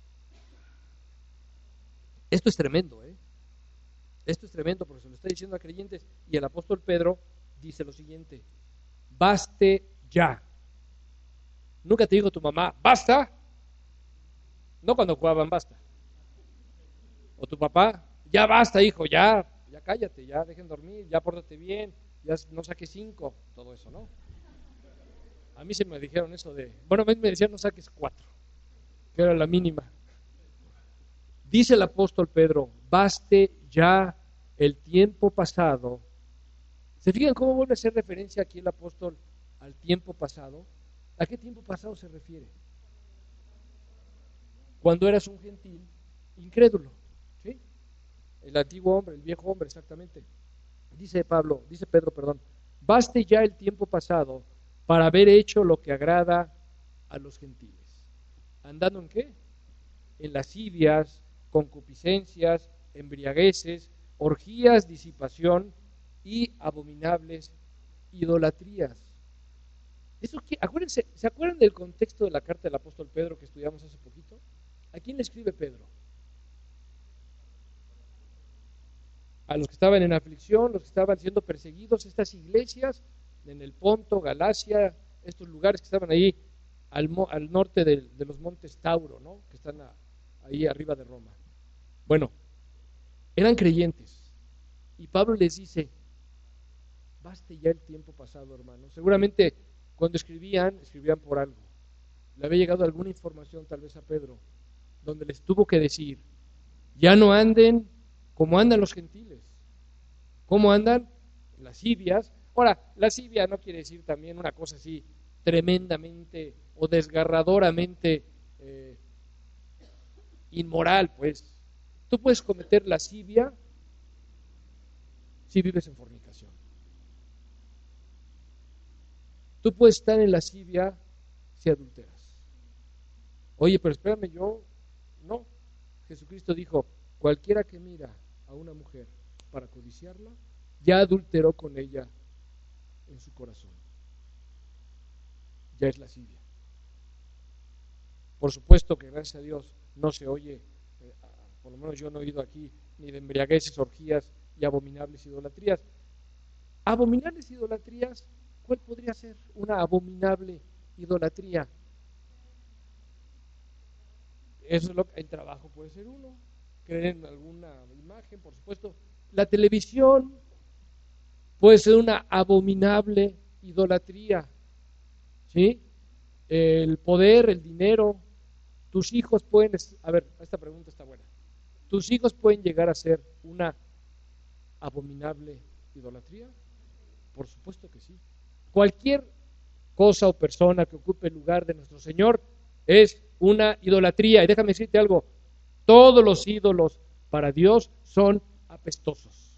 Esto es tremendo, ¿eh? Esto es tremendo porque se lo está diciendo a creyentes y el apóstol Pedro dice lo siguiente, baste ya. Nunca te dijo tu mamá, basta. No cuando jugaban basta. O tu papá, ya basta hijo, ya, ya cállate, ya dejen dormir, ya pórtate bien, ya no saques cinco, todo eso, ¿no? A mí se me dijeron eso de, bueno, a mí me decían no saques cuatro, que era la mínima. Dice el apóstol Pedro, baste ya el tiempo pasado. ¿Se fijan cómo vuelve a hacer referencia aquí el apóstol al tiempo pasado? ¿A qué tiempo pasado se refiere? Cuando eras un gentil incrédulo, ¿sí? El antiguo hombre, el viejo hombre, exactamente. Dice Pablo, dice Pedro, perdón, baste ya el tiempo pasado para haber hecho lo que agrada a los gentiles. ¿Andando en qué? En lascivias, concupiscencias, embriagueces, orgías, disipación y abominables idolatrías. Eso, acuérdense, ¿se acuerdan del contexto de la carta del apóstol Pedro que estudiamos hace poquito? ¿A quién le escribe Pedro? A los que estaban en aflicción, los que estaban siendo perseguidos, estas iglesias en el Ponto, Galacia, estos lugares que estaban ahí al, al norte de, de los montes Tauro, ¿no? Que están a, ahí arriba de Roma. Bueno, eran creyentes y Pablo les dice, baste ya el tiempo pasado, hermano. Seguramente cuando escribían, escribían por algo. Le había llegado alguna información tal vez a Pedro, donde les tuvo que decir, ya no anden como andan los gentiles. ¿Cómo andan? Lascivias. Ahora, lascivia no quiere decir también una cosa así tremendamente o desgarradoramente eh, inmoral, pues. Tú puedes cometer lascivia si vives en fornicación. Tú puedes estar en lascivia si adulteras. Oye, pero espérame, yo no. Jesucristo dijo, cualquiera que mira a una mujer para codiciarla, ya adulteró con ella en su corazón. Ya es lascivia. Por supuesto que gracias a Dios no se oye, eh, por lo menos yo no he oído aquí, ni de embriagueces, orgías y abominables idolatrías. Abominables idolatrías, ¿cuál podría ser una abominable idolatría? Eso es lo que el trabajo puede ser uno, creer en alguna imagen, por supuesto. La televisión puede ser una abominable idolatría, ¿sí? El poder, el dinero, tus hijos pueden, a ver, esta pregunta está buena. ¿Tus hijos pueden llegar a ser una abominable idolatría? Por supuesto que sí. Cualquier cosa o persona que ocupe el lugar de nuestro Señor es una idolatría. Y déjame decirte algo, todos los ídolos para Dios son apestosos.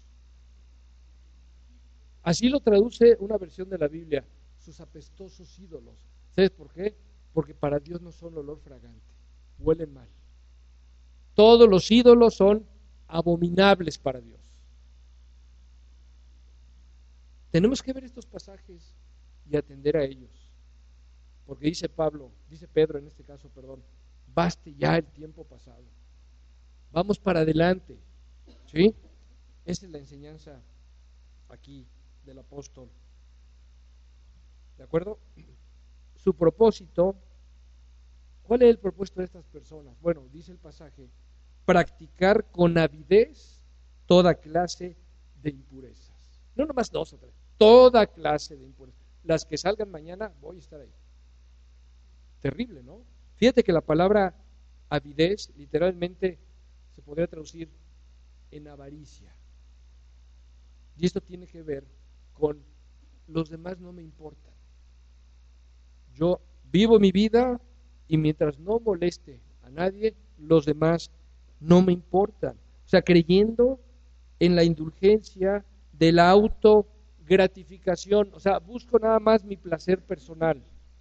Así lo traduce una versión de la Biblia, sus apestosos ídolos. ¿Sabes por qué? Porque para Dios no son olor fragante, huelen mal. Todos los ídolos son abominables para Dios. Tenemos que ver estos pasajes y atender a ellos. Porque dice Pablo, dice Pedro en este caso, perdón, baste ya el tiempo pasado. Vamos para adelante. ¿Sí? Esa es la enseñanza aquí del apóstol. ¿De acuerdo? Su propósito, ¿cuál es el propósito de estas personas? Bueno, dice el pasaje, practicar con avidez toda clase de impurezas. No nomás dos o tres, toda clase de impurezas. Las que salgan mañana, voy a estar ahí. Terrible, ¿no? Fíjate que la palabra avidez literalmente se podría traducir en avaricia. Y esto tiene que ver con los demás no me importan. Yo vivo mi vida y mientras no moleste a nadie, los demás no me importan. O sea, creyendo en la indulgencia de la autogratificación. O sea, busco nada más mi placer personal.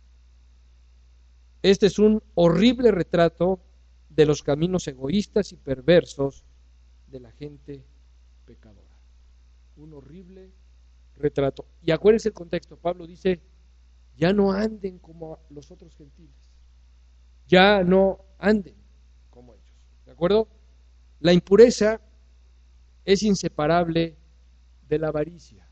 Este es un horrible retrato de los caminos egoístas y perversos de la gente pecadora. Un horrible retrato. Y acuérdense el contexto. Pablo dice, ya no anden como los otros gentiles. Ya no anden como ellos. ¿De acuerdo? La impureza es inseparable de la avaricia.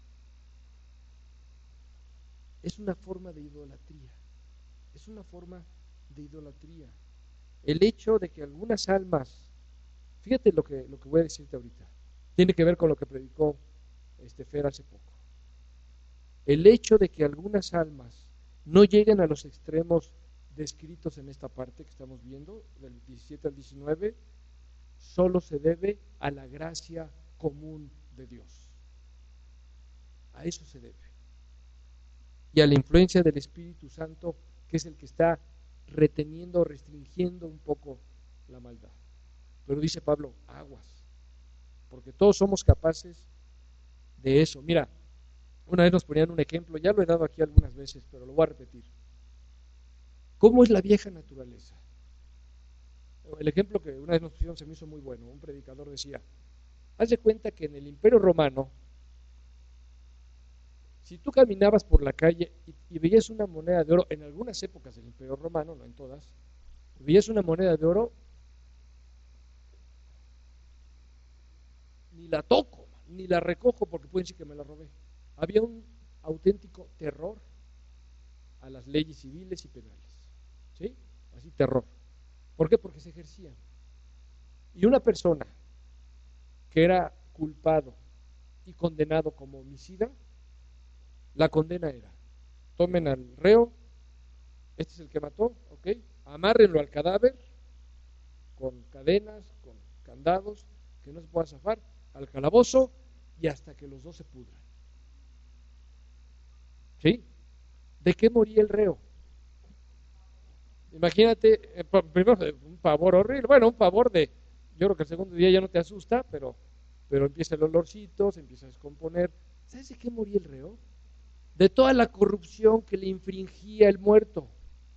Es una forma de idolatría. Es una forma de idolatría. El hecho de que algunas almas, fíjate lo que, lo que voy a decirte ahorita, tiene que ver con lo que predicó este Fer hace poco. El hecho de que algunas almas no lleguen a los extremos descritos en esta parte que estamos viendo, del diecisiete al diecinueve, solo se debe a la gracia común de Dios. A eso se debe. Y a la influencia del Espíritu Santo, que es el que está reteniendo, restringiendo un poco la maldad. Pero dice Pablo, aguas, porque todos somos capaces de eso. Mira, una vez nos ponían un ejemplo, ya lo he dado aquí algunas veces, pero lo voy a repetir. ¿Cómo es la vieja naturaleza? El ejemplo que una vez nos pusieron se me hizo muy bueno. Un predicador decía, haz de cuenta que en el Imperio Romano, si tú caminabas por la calle y, y veías una moneda de oro, en algunas épocas del Imperio Romano, no en todas, veías una moneda de oro, ni la toco, ni la recojo porque pueden decir que me la robé. Había un auténtico terror a las leyes civiles y penales. ¿Sí? Así, terror. ¿Por qué? Porque se ejercían. Y una persona que era culpado y condenado como homicida, la condena era, tomen al reo, este es el que mató, ok, amárrenlo al cadáver con cadenas, con candados, que no se pueda zafar, al calabozo y hasta que los dos se pudran. ¿Sí? ¿De qué moría el reo? Imagínate, eh, primero un pavor horrible, bueno, un pavor de, yo creo que el segundo día ya no te asusta, pero, pero empieza el olorcito, se empieza a descomponer. ¿Sabes de qué moría el reo? De toda la corrupción que le infringía el muerto.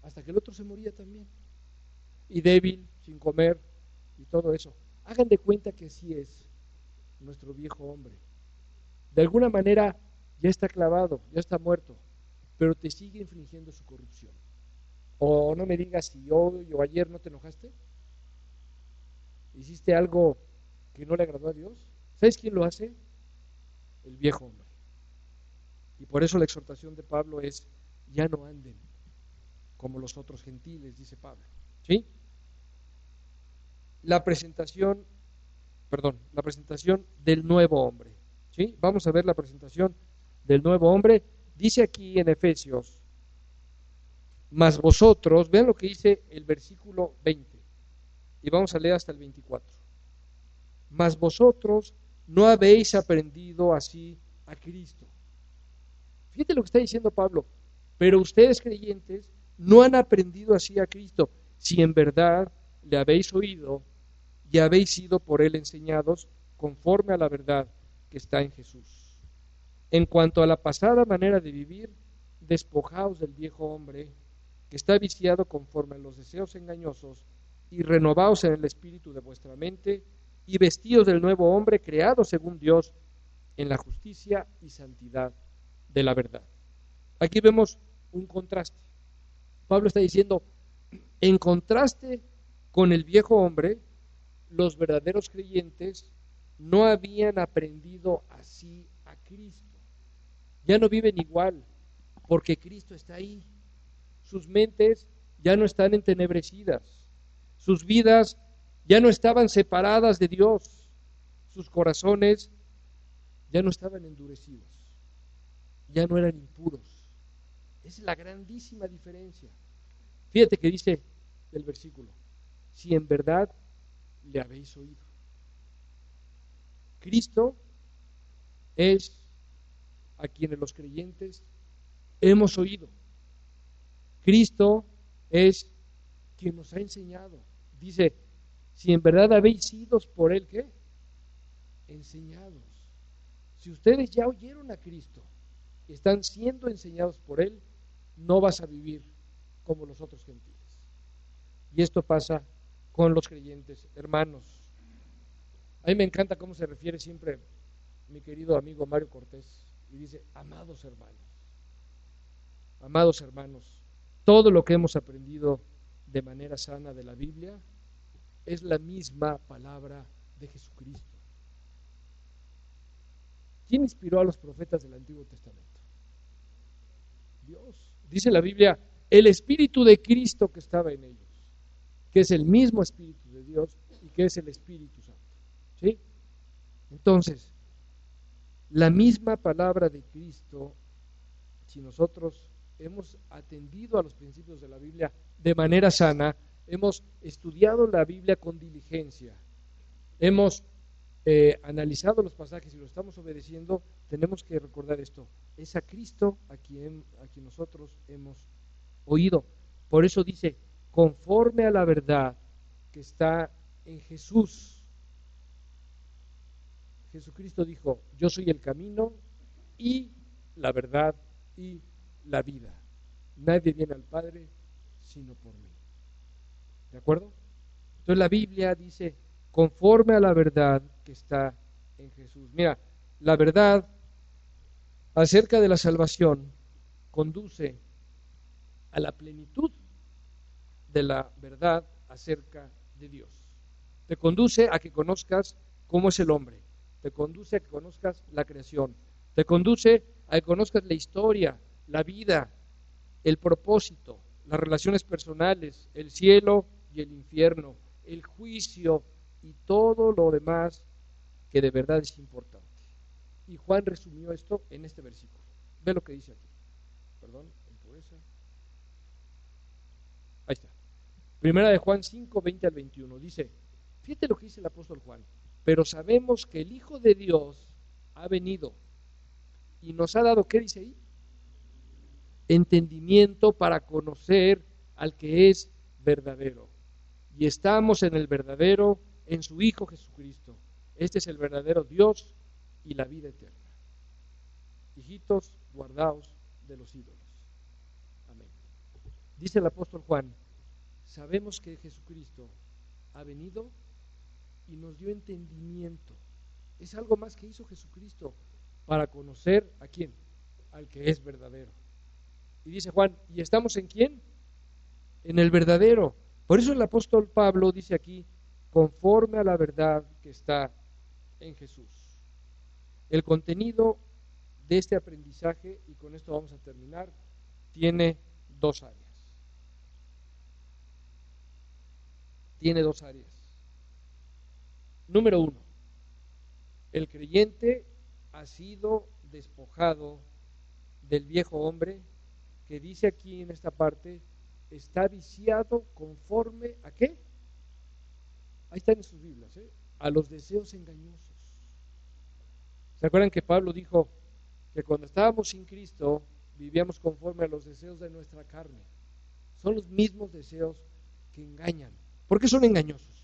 hasta que el otro se moría también. Y débil, sin comer y todo eso. Hagan de cuenta que así es nuestro viejo hombre. De alguna manera ya está clavado, ya está muerto, pero te sigue infligiendo su corrupción. O no me digas si hoy o ayer no te enojaste, hiciste algo que no le agradó a Dios. ¿Sabes quién lo hace? El viejo hombre. Y por eso la exhortación de Pablo es: ya no anden como los otros gentiles, dice Pablo. ¿Sí? La presentación, perdón, la presentación del nuevo hombre. ¿Sí? Vamos a ver la presentación del nuevo hombre. Dice aquí en Efesios: mas vosotros, vean lo que dice el versículo veinte, y vamos a leer hasta el veinticuatro. Mas vosotros no habéis aprendido así a Cristo. Fíjate lo que está diciendo Pablo. Pero ustedes, creyentes, no han aprendido así a Cristo, si en verdad le habéis oído y habéis sido por él enseñados conforme a la verdad que está en Jesús. En cuanto a la pasada manera de vivir, despojaos del viejo hombre que está viciado conforme a los deseos engañosos, y renovaos en el espíritu de vuestra mente, y vestidos del nuevo hombre creado según Dios en la justicia y santidad de la verdad. Aquí vemos un contraste. Pablo está diciendo: en contraste con el viejo hombre, los verdaderos creyentes no habían aprendido así a Cristo. Ya no viven igual, porque Cristo está ahí. Sus mentes ya no están entenebrecidas. Sus vidas ya no estaban separadas de Dios. Sus corazones ya no estaban endurecidos. Ya no eran impuros. Es la grandísima diferencia. Fíjate que dice el versículo: si en verdad le habéis oído. Cristo es a quienes los creyentes hemos oído. Cristo es quien nos ha enseñado. Dice: si en verdad habéis sido por él, ¿qué? Enseñados. Si ustedes ya oyeron a Cristo, están siendo enseñados por él, no vas a vivir como los otros gentiles. Y esto pasa con los creyentes, hermanos. A mí me encanta cómo se refiere siempre mi querido amigo Mario Cortés, y dice: amados hermanos, amados hermanos, todo lo que hemos aprendido de manera sana de la Biblia es la misma palabra de Jesucristo. ¿Quién inspiró a los profetas del Antiguo Testamento? Dios. Dice la Biblia: el Espíritu de Cristo que estaba en ellos, que es el mismo Espíritu de Dios y que es el Espíritu Santo. ¿Sí? Entonces, la misma palabra de Cristo, si nosotros hemos atendido a los principios de la Biblia de manera sana, hemos estudiado la Biblia con diligencia, hemos eh, analizado los pasajes y lo estamos obedeciendo, tenemos que recordar esto: es a Cristo a quien, a quien nosotros hemos oído. Por eso dice: conforme a la verdad que está en Jesús. Jesucristo dijo: yo soy el camino y la verdad y la vida. Nadie viene al Padre sino por mí. ¿De acuerdo? Entonces la Biblia dice: conforme a la verdad que está en Jesús. Mira, la verdad acerca de la salvación conduce a la plenitud de la verdad acerca de Dios. Te conduce a que conozcas cómo es el hombre. Te conduce a que conozcas la creación. Te conduce a que conozcas la historia, la vida, el propósito, las relaciones personales, el cielo y el infierno, el juicio y todo lo demás que de verdad es importante. Y Juan resumió esto en este versículo. Ve lo que dice aquí. Perdón, impureza. Ahí está. Primera de Juan cinco, veinte al veintiuno. Dice, fíjate lo que dice el apóstol Juan: pero sabemos que el Hijo de Dios ha venido y nos ha dado, ¿qué dice ahí? Entendimiento para conocer al que es verdadero. Y estamos en el verdadero, en su Hijo Jesucristo. Este es el verdadero Dios y la vida eterna. Hijitos, guardaos de los ídolos. Amén. Dice el apóstol Juan, sabemos que Jesucristo ha venido y nos dio entendimiento. Es algo más que hizo Jesucristo para conocer a quién, al que es verdadero. Y dice Juan, ¿y estamos en quién? En el verdadero. Por eso el apóstol Pablo dice aquí, conforme a la verdad que está en Jesús. El contenido de este aprendizaje, y con esto vamos a terminar, tiene dos áreas. Tiene dos áreas. Número uno, el creyente ha sido despojado del viejo hombre que dice aquí en esta parte, está viciado conforme a ¿qué? Ahí están en sus Biblias, ¿eh? A los deseos engañosos. ¿Se acuerdan que Pablo dijo que cuando estábamos sin Cristo vivíamos conforme a los deseos de nuestra carne? Son los mismos deseos que engañan. ¿Por qué son engañosos?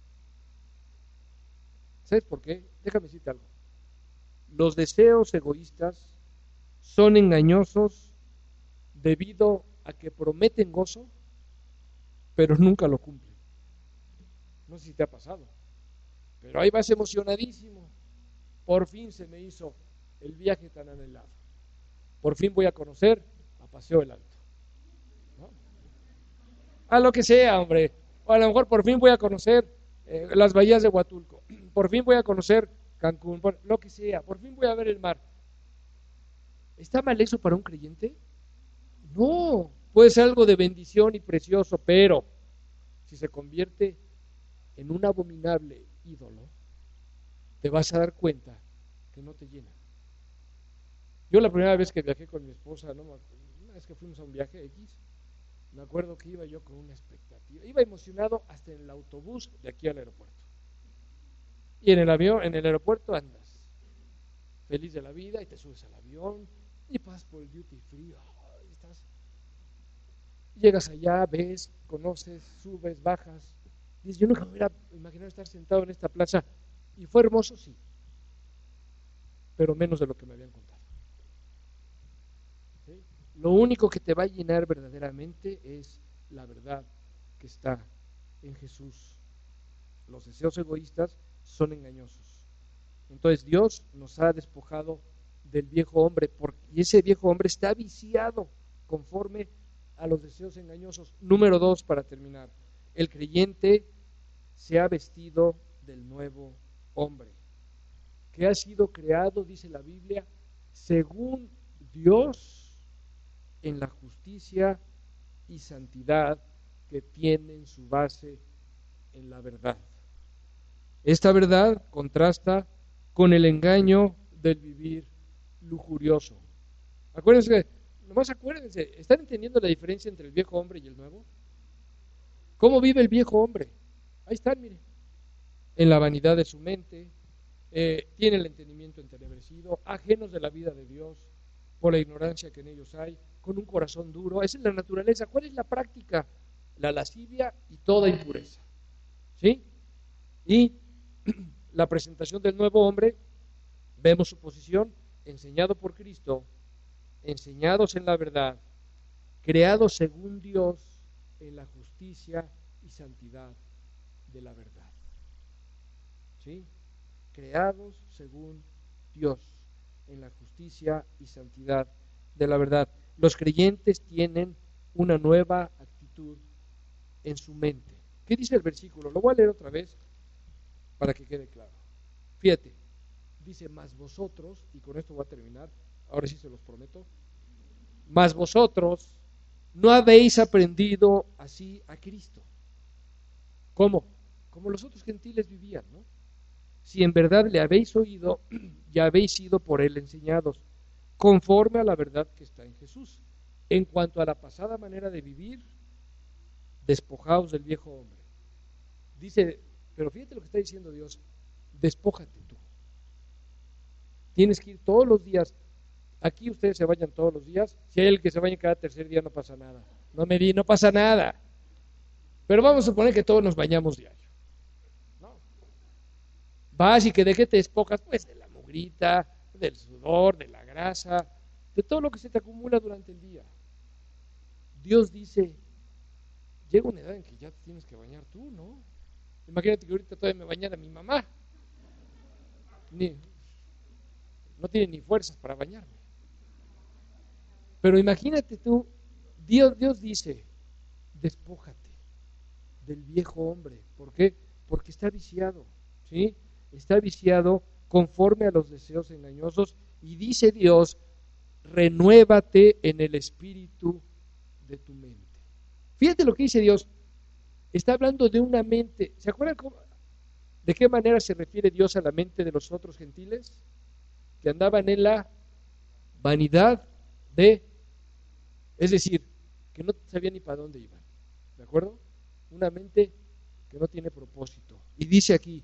¿Sabes por qué? Déjame decirte algo. Los deseos egoístas son engañosos debido a que prometen gozo, pero nunca lo cumplen. No sé si te ha pasado, pero ahí vas emocionadísimo. Por fin se me hizo el viaje tan anhelado. Por fin voy a conocer a Paseo del Alto, ¿no? A lo que sea, hombre. O a lo mejor por fin voy a conocer eh, las bahías de Huatulco. Por fin voy a conocer Cancún, por, lo que sea. Por fin voy a ver el mar. ¿Está mal eso para un creyente? No, puede ser algo de bendición y precioso, pero si se convierte en un abominable ídolo, te vas a dar cuenta que no te llena. Yo la primera vez que viajé con mi esposa, no me acuerdo, una vez que fuimos a un viaje X, me acuerdo que iba yo con una expectativa, iba emocionado hasta en el autobús de aquí al aeropuerto. Y en el avión, en el aeropuerto andas feliz de la vida y te subes al avión y pasas por el duty free, oh, y estás, llegas allá, ves, conoces, subes, bajas. Dices, yo nunca me hubiera imaginado estar sentado en esta plaza. Y fue hermoso, sí, pero menos de lo que me habían contado. ¿Sí? Lo único que te va a llenar verdaderamente es la verdad que está en Jesús. Los deseos egoístas son engañosos. Entonces Dios nos ha despojado del viejo hombre, porque, y ese viejo hombre está viciado conforme a los deseos engañosos. Número dos, para terminar, el creyente se ha vestido del nuevo hombre, que ha sido creado, dice la Biblia, según Dios, en la justicia y santidad que tienen su base en la verdad. Esta verdad contrasta con el engaño del vivir lujurioso. Acuérdense, nomás acuérdense, ¿están entendiendo la diferencia entre el viejo hombre y el nuevo? ¿Cómo vive el viejo hombre? Ahí están, miren, en la vanidad de su mente, eh, tiene el entendimiento entenebrecido, ajenos de la vida de Dios, por la ignorancia que en ellos hay, con un corazón duro. Esa es la naturaleza. ¿Cuál es la práctica? La lascivia y toda impureza. ¿Sí? Y la presentación del nuevo hombre, vemos su posición, enseñado por Cristo, enseñados en la verdad, creados según Dios en la justicia y santidad de la verdad. ¿Sí? Creados según Dios en la justicia y santidad de la verdad. Los creyentes tienen una nueva actitud en su mente. ¿Qué dice el versículo? Lo voy a leer otra vez para que quede claro. Fíjate, dice, mas vosotros, y con esto voy a terminar, ahora sí se los prometo, mas vosotros no habéis aprendido así a Cristo. ¿Cómo? Como los otros gentiles vivían, ¿no? Si en verdad le habéis oído, ya habéis sido por él enseñados, conforme a la verdad que está en Jesús. En cuanto a la pasada manera de vivir, despojaos del viejo hombre. Dice, pero fíjate lo que está diciendo Dios, despójate tú. Tienes que ir todos los días. Aquí ustedes se vayan todos los días. Si hay el que se vaya cada tercer día, no pasa nada. No me di, no pasa nada. Pero vamos a suponer que todos nos bañamos diario. ¿No? Vas y que de qué te despojas, pues de la mugrita, del sudor, de la grasa, de todo lo que se te acumula durante el día. Dios dice, llega una edad en que ya te tienes que bañar tú, ¿no? Imagínate que ahorita todavía me bañara mi mamá. Ni, no tiene ni fuerzas para bañarme. Pero imagínate tú, Dios, Dios dice, despójate del viejo hombre. ¿Por qué? Porque está viciado, ¿sí? Está viciado conforme a los deseos engañosos, y dice Dios, renuévate en el espíritu de tu mente. Fíjate lo que dice Dios. Está hablando de una mente. ¿Se acuerdan cómo, de qué manera se refiere Dios a la mente de los otros gentiles? Que andaban en la vanidad de, es decir, que no sabían ni para dónde iban. ¿De acuerdo? Una mente que no tiene propósito. Y dice aquí,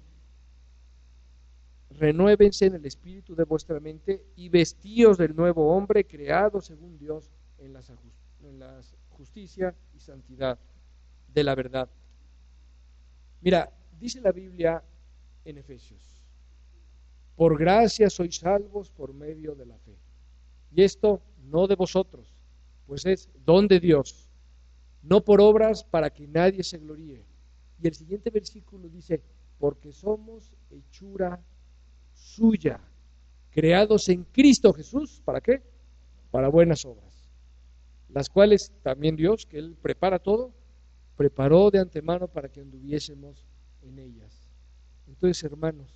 renuévense en el espíritu de vuestra mente y vestíos del nuevo hombre creado según Dios en la en las justicia y santidad de la verdad. Mira, dice la Biblia en Efesios, por gracia sois salvos por medio de la fe. Y esto no de vosotros, pues es don de Dios, no por obras para que nadie se gloríe. Y el siguiente versículo dice, porque somos hechura suya, creados en Cristo Jesús, ¿para qué? Para buenas obras, las cuales también Dios, que Él prepara todo, preparó de antemano para que anduviésemos en ellas. Entonces, hermanos,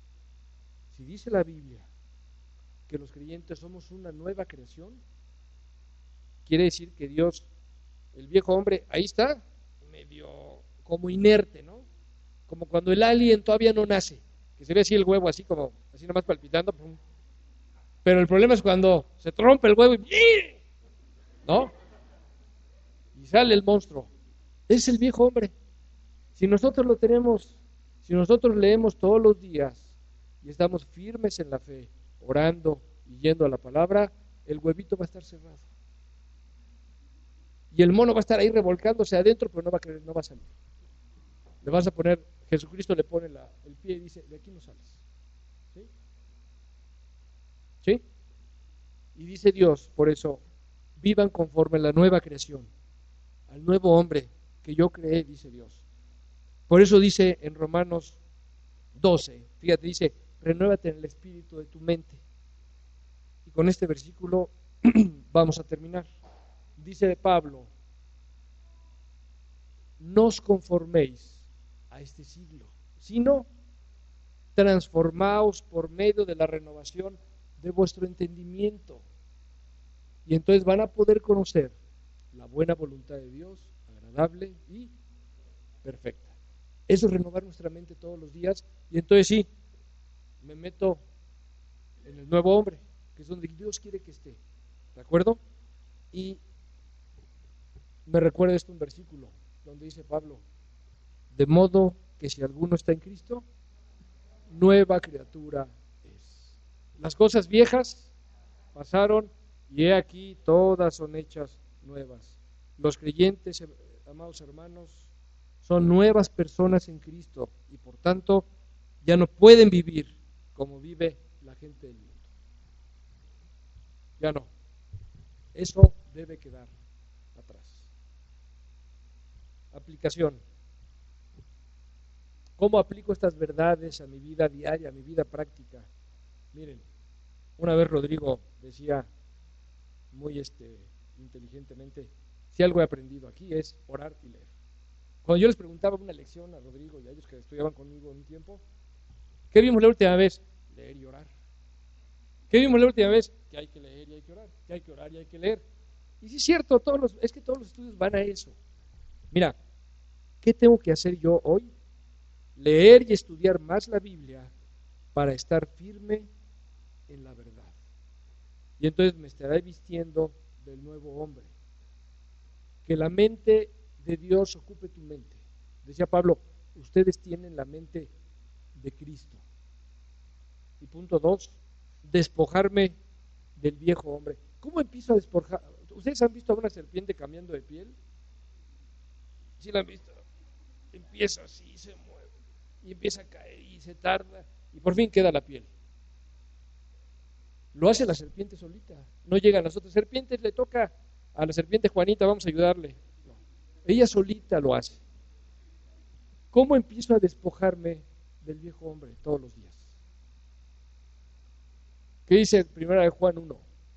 si dice la Biblia que los creyentes somos una nueva creación, quiere decir que Dios, el viejo hombre, ahí está, medio como inerte, ¿no? Como cuando el alien todavía no nace, que se ve así el huevo, así como, así nomás palpitando, pum. Pero el problema es cuando se rompe el huevo y, ¿no? Y sale el monstruo. Es el viejo hombre. Si nosotros lo tenemos, si nosotros leemos todos los días y estamos firmes en la fe, orando y yendo a la palabra, el huevito va a estar cerrado. Y el mono va a estar ahí revolcándose adentro, pero no va a querer, no va a salir. Le vas a poner, Jesucristo le pone la, el pie y dice, de aquí no sales. ¿Sí? ¿Sí? Y dice Dios, por eso, vivan conforme a la nueva creación, al nuevo hombre que yo creé, dice Dios. Por eso dice en Romanos doce, fíjate, dice, renuévate en el espíritu de tu mente. Y con este versículo vamos a terminar. Dice Pablo, no os conforméis a este siglo, sino transformaos por medio de la renovación de vuestro entendimiento. Y entonces van a poder conocer la buena voluntad de Dios, agradable y perfecta. Eso es renovar nuestra mente todos los días. Y entonces sí, me meto en el nuevo hombre, que es donde Dios quiere que esté. ¿De acuerdo? Y me recuerda esto un versículo donde dice Pablo, de modo que si alguno está en Cristo, nueva criatura es. Las cosas viejas pasaron y he aquí todas son hechas nuevas. Los creyentes, amados hermanos, son nuevas personas en Cristo y por tanto ya no pueden vivir como vive la gente del mundo. Ya no. Eso debe quedar atrás. Aplicación. ¿Cómo aplico estas verdades a mi vida diaria, a mi vida práctica? Miren, una vez Rodrigo decía muy este, inteligentemente, si algo he aprendido aquí es orar y leer. Cuando yo les preguntaba una lección a Rodrigo y a ellos que estudiaban conmigo un tiempo, ¿qué vimos la última vez? Leer y orar. ¿Qué vimos la última vez? Que hay que leer y hay que orar, que hay que orar y hay que leer. Y sí es cierto, todos los, es que todos los estudios van a eso. Mira, ¿qué tengo que hacer yo hoy? Leer y estudiar más la Biblia para estar firme en la verdad. Y entonces me estaré vistiendo del nuevo hombre. Que la mente de Dios ocupe tu mente. Decía Pablo, ustedes tienen la mente de Cristo. Y punto dos, despojarme del viejo hombre. ¿Cómo empiezo a despojar? ¿Ustedes han visto a una serpiente cambiando de piel? ¿Sí la han visto? Empieza así, se mueve y empieza a caer y se tarda y por fin queda la piel. Lo hace la serpiente solita, no llegan las otras serpientes, le toca a la serpiente Juanita, vamos a ayudarle. No, ella solita lo hace. ¿Cómo empiezo a despojarme del viejo hombre todos los días? ¿Qué dice primera de Juan uno?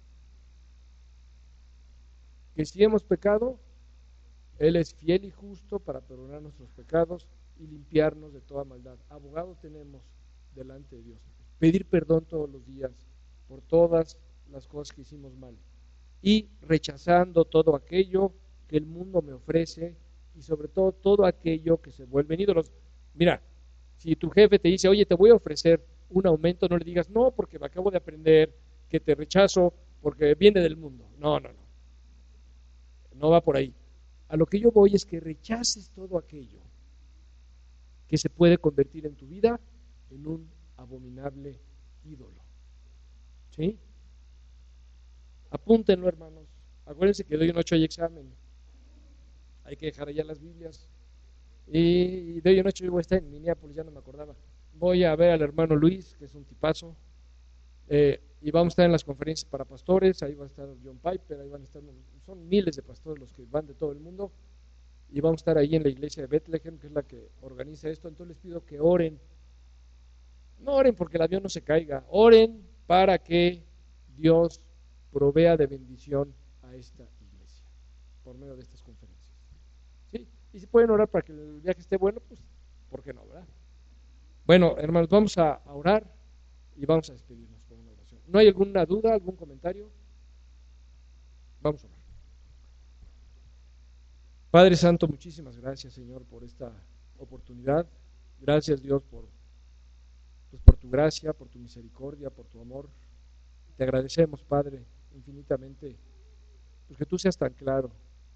Que si hemos pecado, Él es fiel y justo para perdonar nuestros pecados y limpiarnos de toda maldad. Abogado tenemos delante de Dios. Pedir perdón todos los días por todas las cosas que hicimos mal. Y rechazando todo aquello que el mundo me ofrece y sobre todo todo aquello que se vuelven ídolos. Mira, si tu jefe te dice, oye, te voy a ofrecer un aumento, no le digas, no, porque me acabo de aprender que te rechazo porque viene del mundo. No, no, no. No va por ahí. A lo que yo voy es que rechaces todo aquello que se puede convertir en tu vida en un abominable ídolo. ¿Sí? Apúntenlo, hermanos. Acuérdense que de hoy en ocho hay examen. Hay que dejar allá las Biblias. Y de hoy en ocho yo voy a estar en Minneapolis, ya no me acordaba. Voy a ver al hermano Luis, que es un tipazo. Eh, y vamos a estar en las conferencias para pastores. Ahí va a estar John Piper, ahí van a estar, son miles de pastores los que van de todo el mundo. Y vamos a estar ahí en la iglesia de Bethlehem, que es la que organiza esto. Entonces les pido que oren. No oren porque el avión no se caiga. Oren para que Dios provea de bendición a esta iglesia por medio de estas conferencias. ¿Sí? Y si pueden orar para que el viaje esté bueno, pues, ¿por qué no, verdad? Bueno, hermanos, vamos a orar y vamos a despedirnos con una oración. ¿No hay alguna duda, algún comentario? Vamos a orar. Padre Santo, muchísimas gracias, Señor, por esta oportunidad. Gracias, Dios, por, pues, por tu gracia, por tu misericordia, por tu amor. Te agradecemos, Padre, infinitamente, pues que tú seas tan claro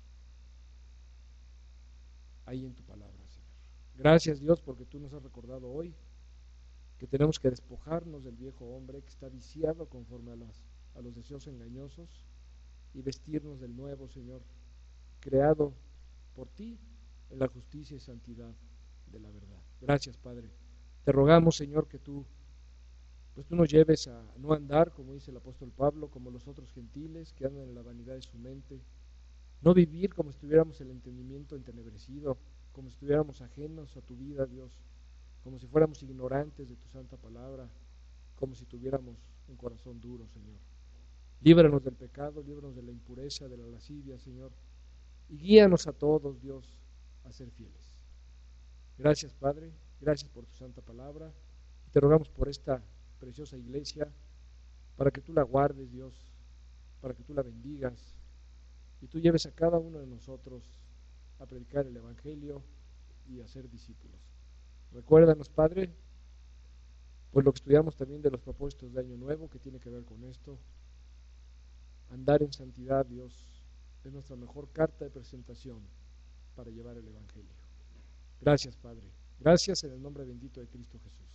ahí en tu palabra, Señor. Gracias, Dios, porque tú nos has recordado hoy que tenemos que despojarnos del viejo hombre que está viciado conforme a, las, a los deseos engañosos y vestirnos del nuevo, Señor, creado por ti en la justicia y santidad de la verdad. Gracias, Padre. Te rogamos, Señor, que tú, pues tú nos lleves a no andar, como dice el apóstol Pablo, como los otros gentiles que andan en la vanidad de su mente, no vivir como si tuviéramos el entendimiento entenebrecido, como si estuviéramos ajenos a tu vida, Dios, como si fuéramos ignorantes de tu santa palabra, como si tuviéramos un corazón duro, Señor. Líbranos del pecado, líbranos de la impureza, de la lascivia, Señor, y guíanos a todos, Dios, a ser fieles. Gracias, Padre, gracias por tu santa palabra. Te rogamos por esta preciosa iglesia, para que tú la guardes, Dios, para que tú la bendigas, y tú lleves a cada uno de nosotros a predicar el Evangelio y a ser discípulos. Recuérdanos, Padre, pues lo que estudiamos también de los propósitos de Año Nuevo, que tiene que ver con esto. Andar en santidad, Dios, es nuestra mejor carta de presentación para llevar el Evangelio. Gracias, Padre. Gracias en el nombre bendito de Cristo Jesús.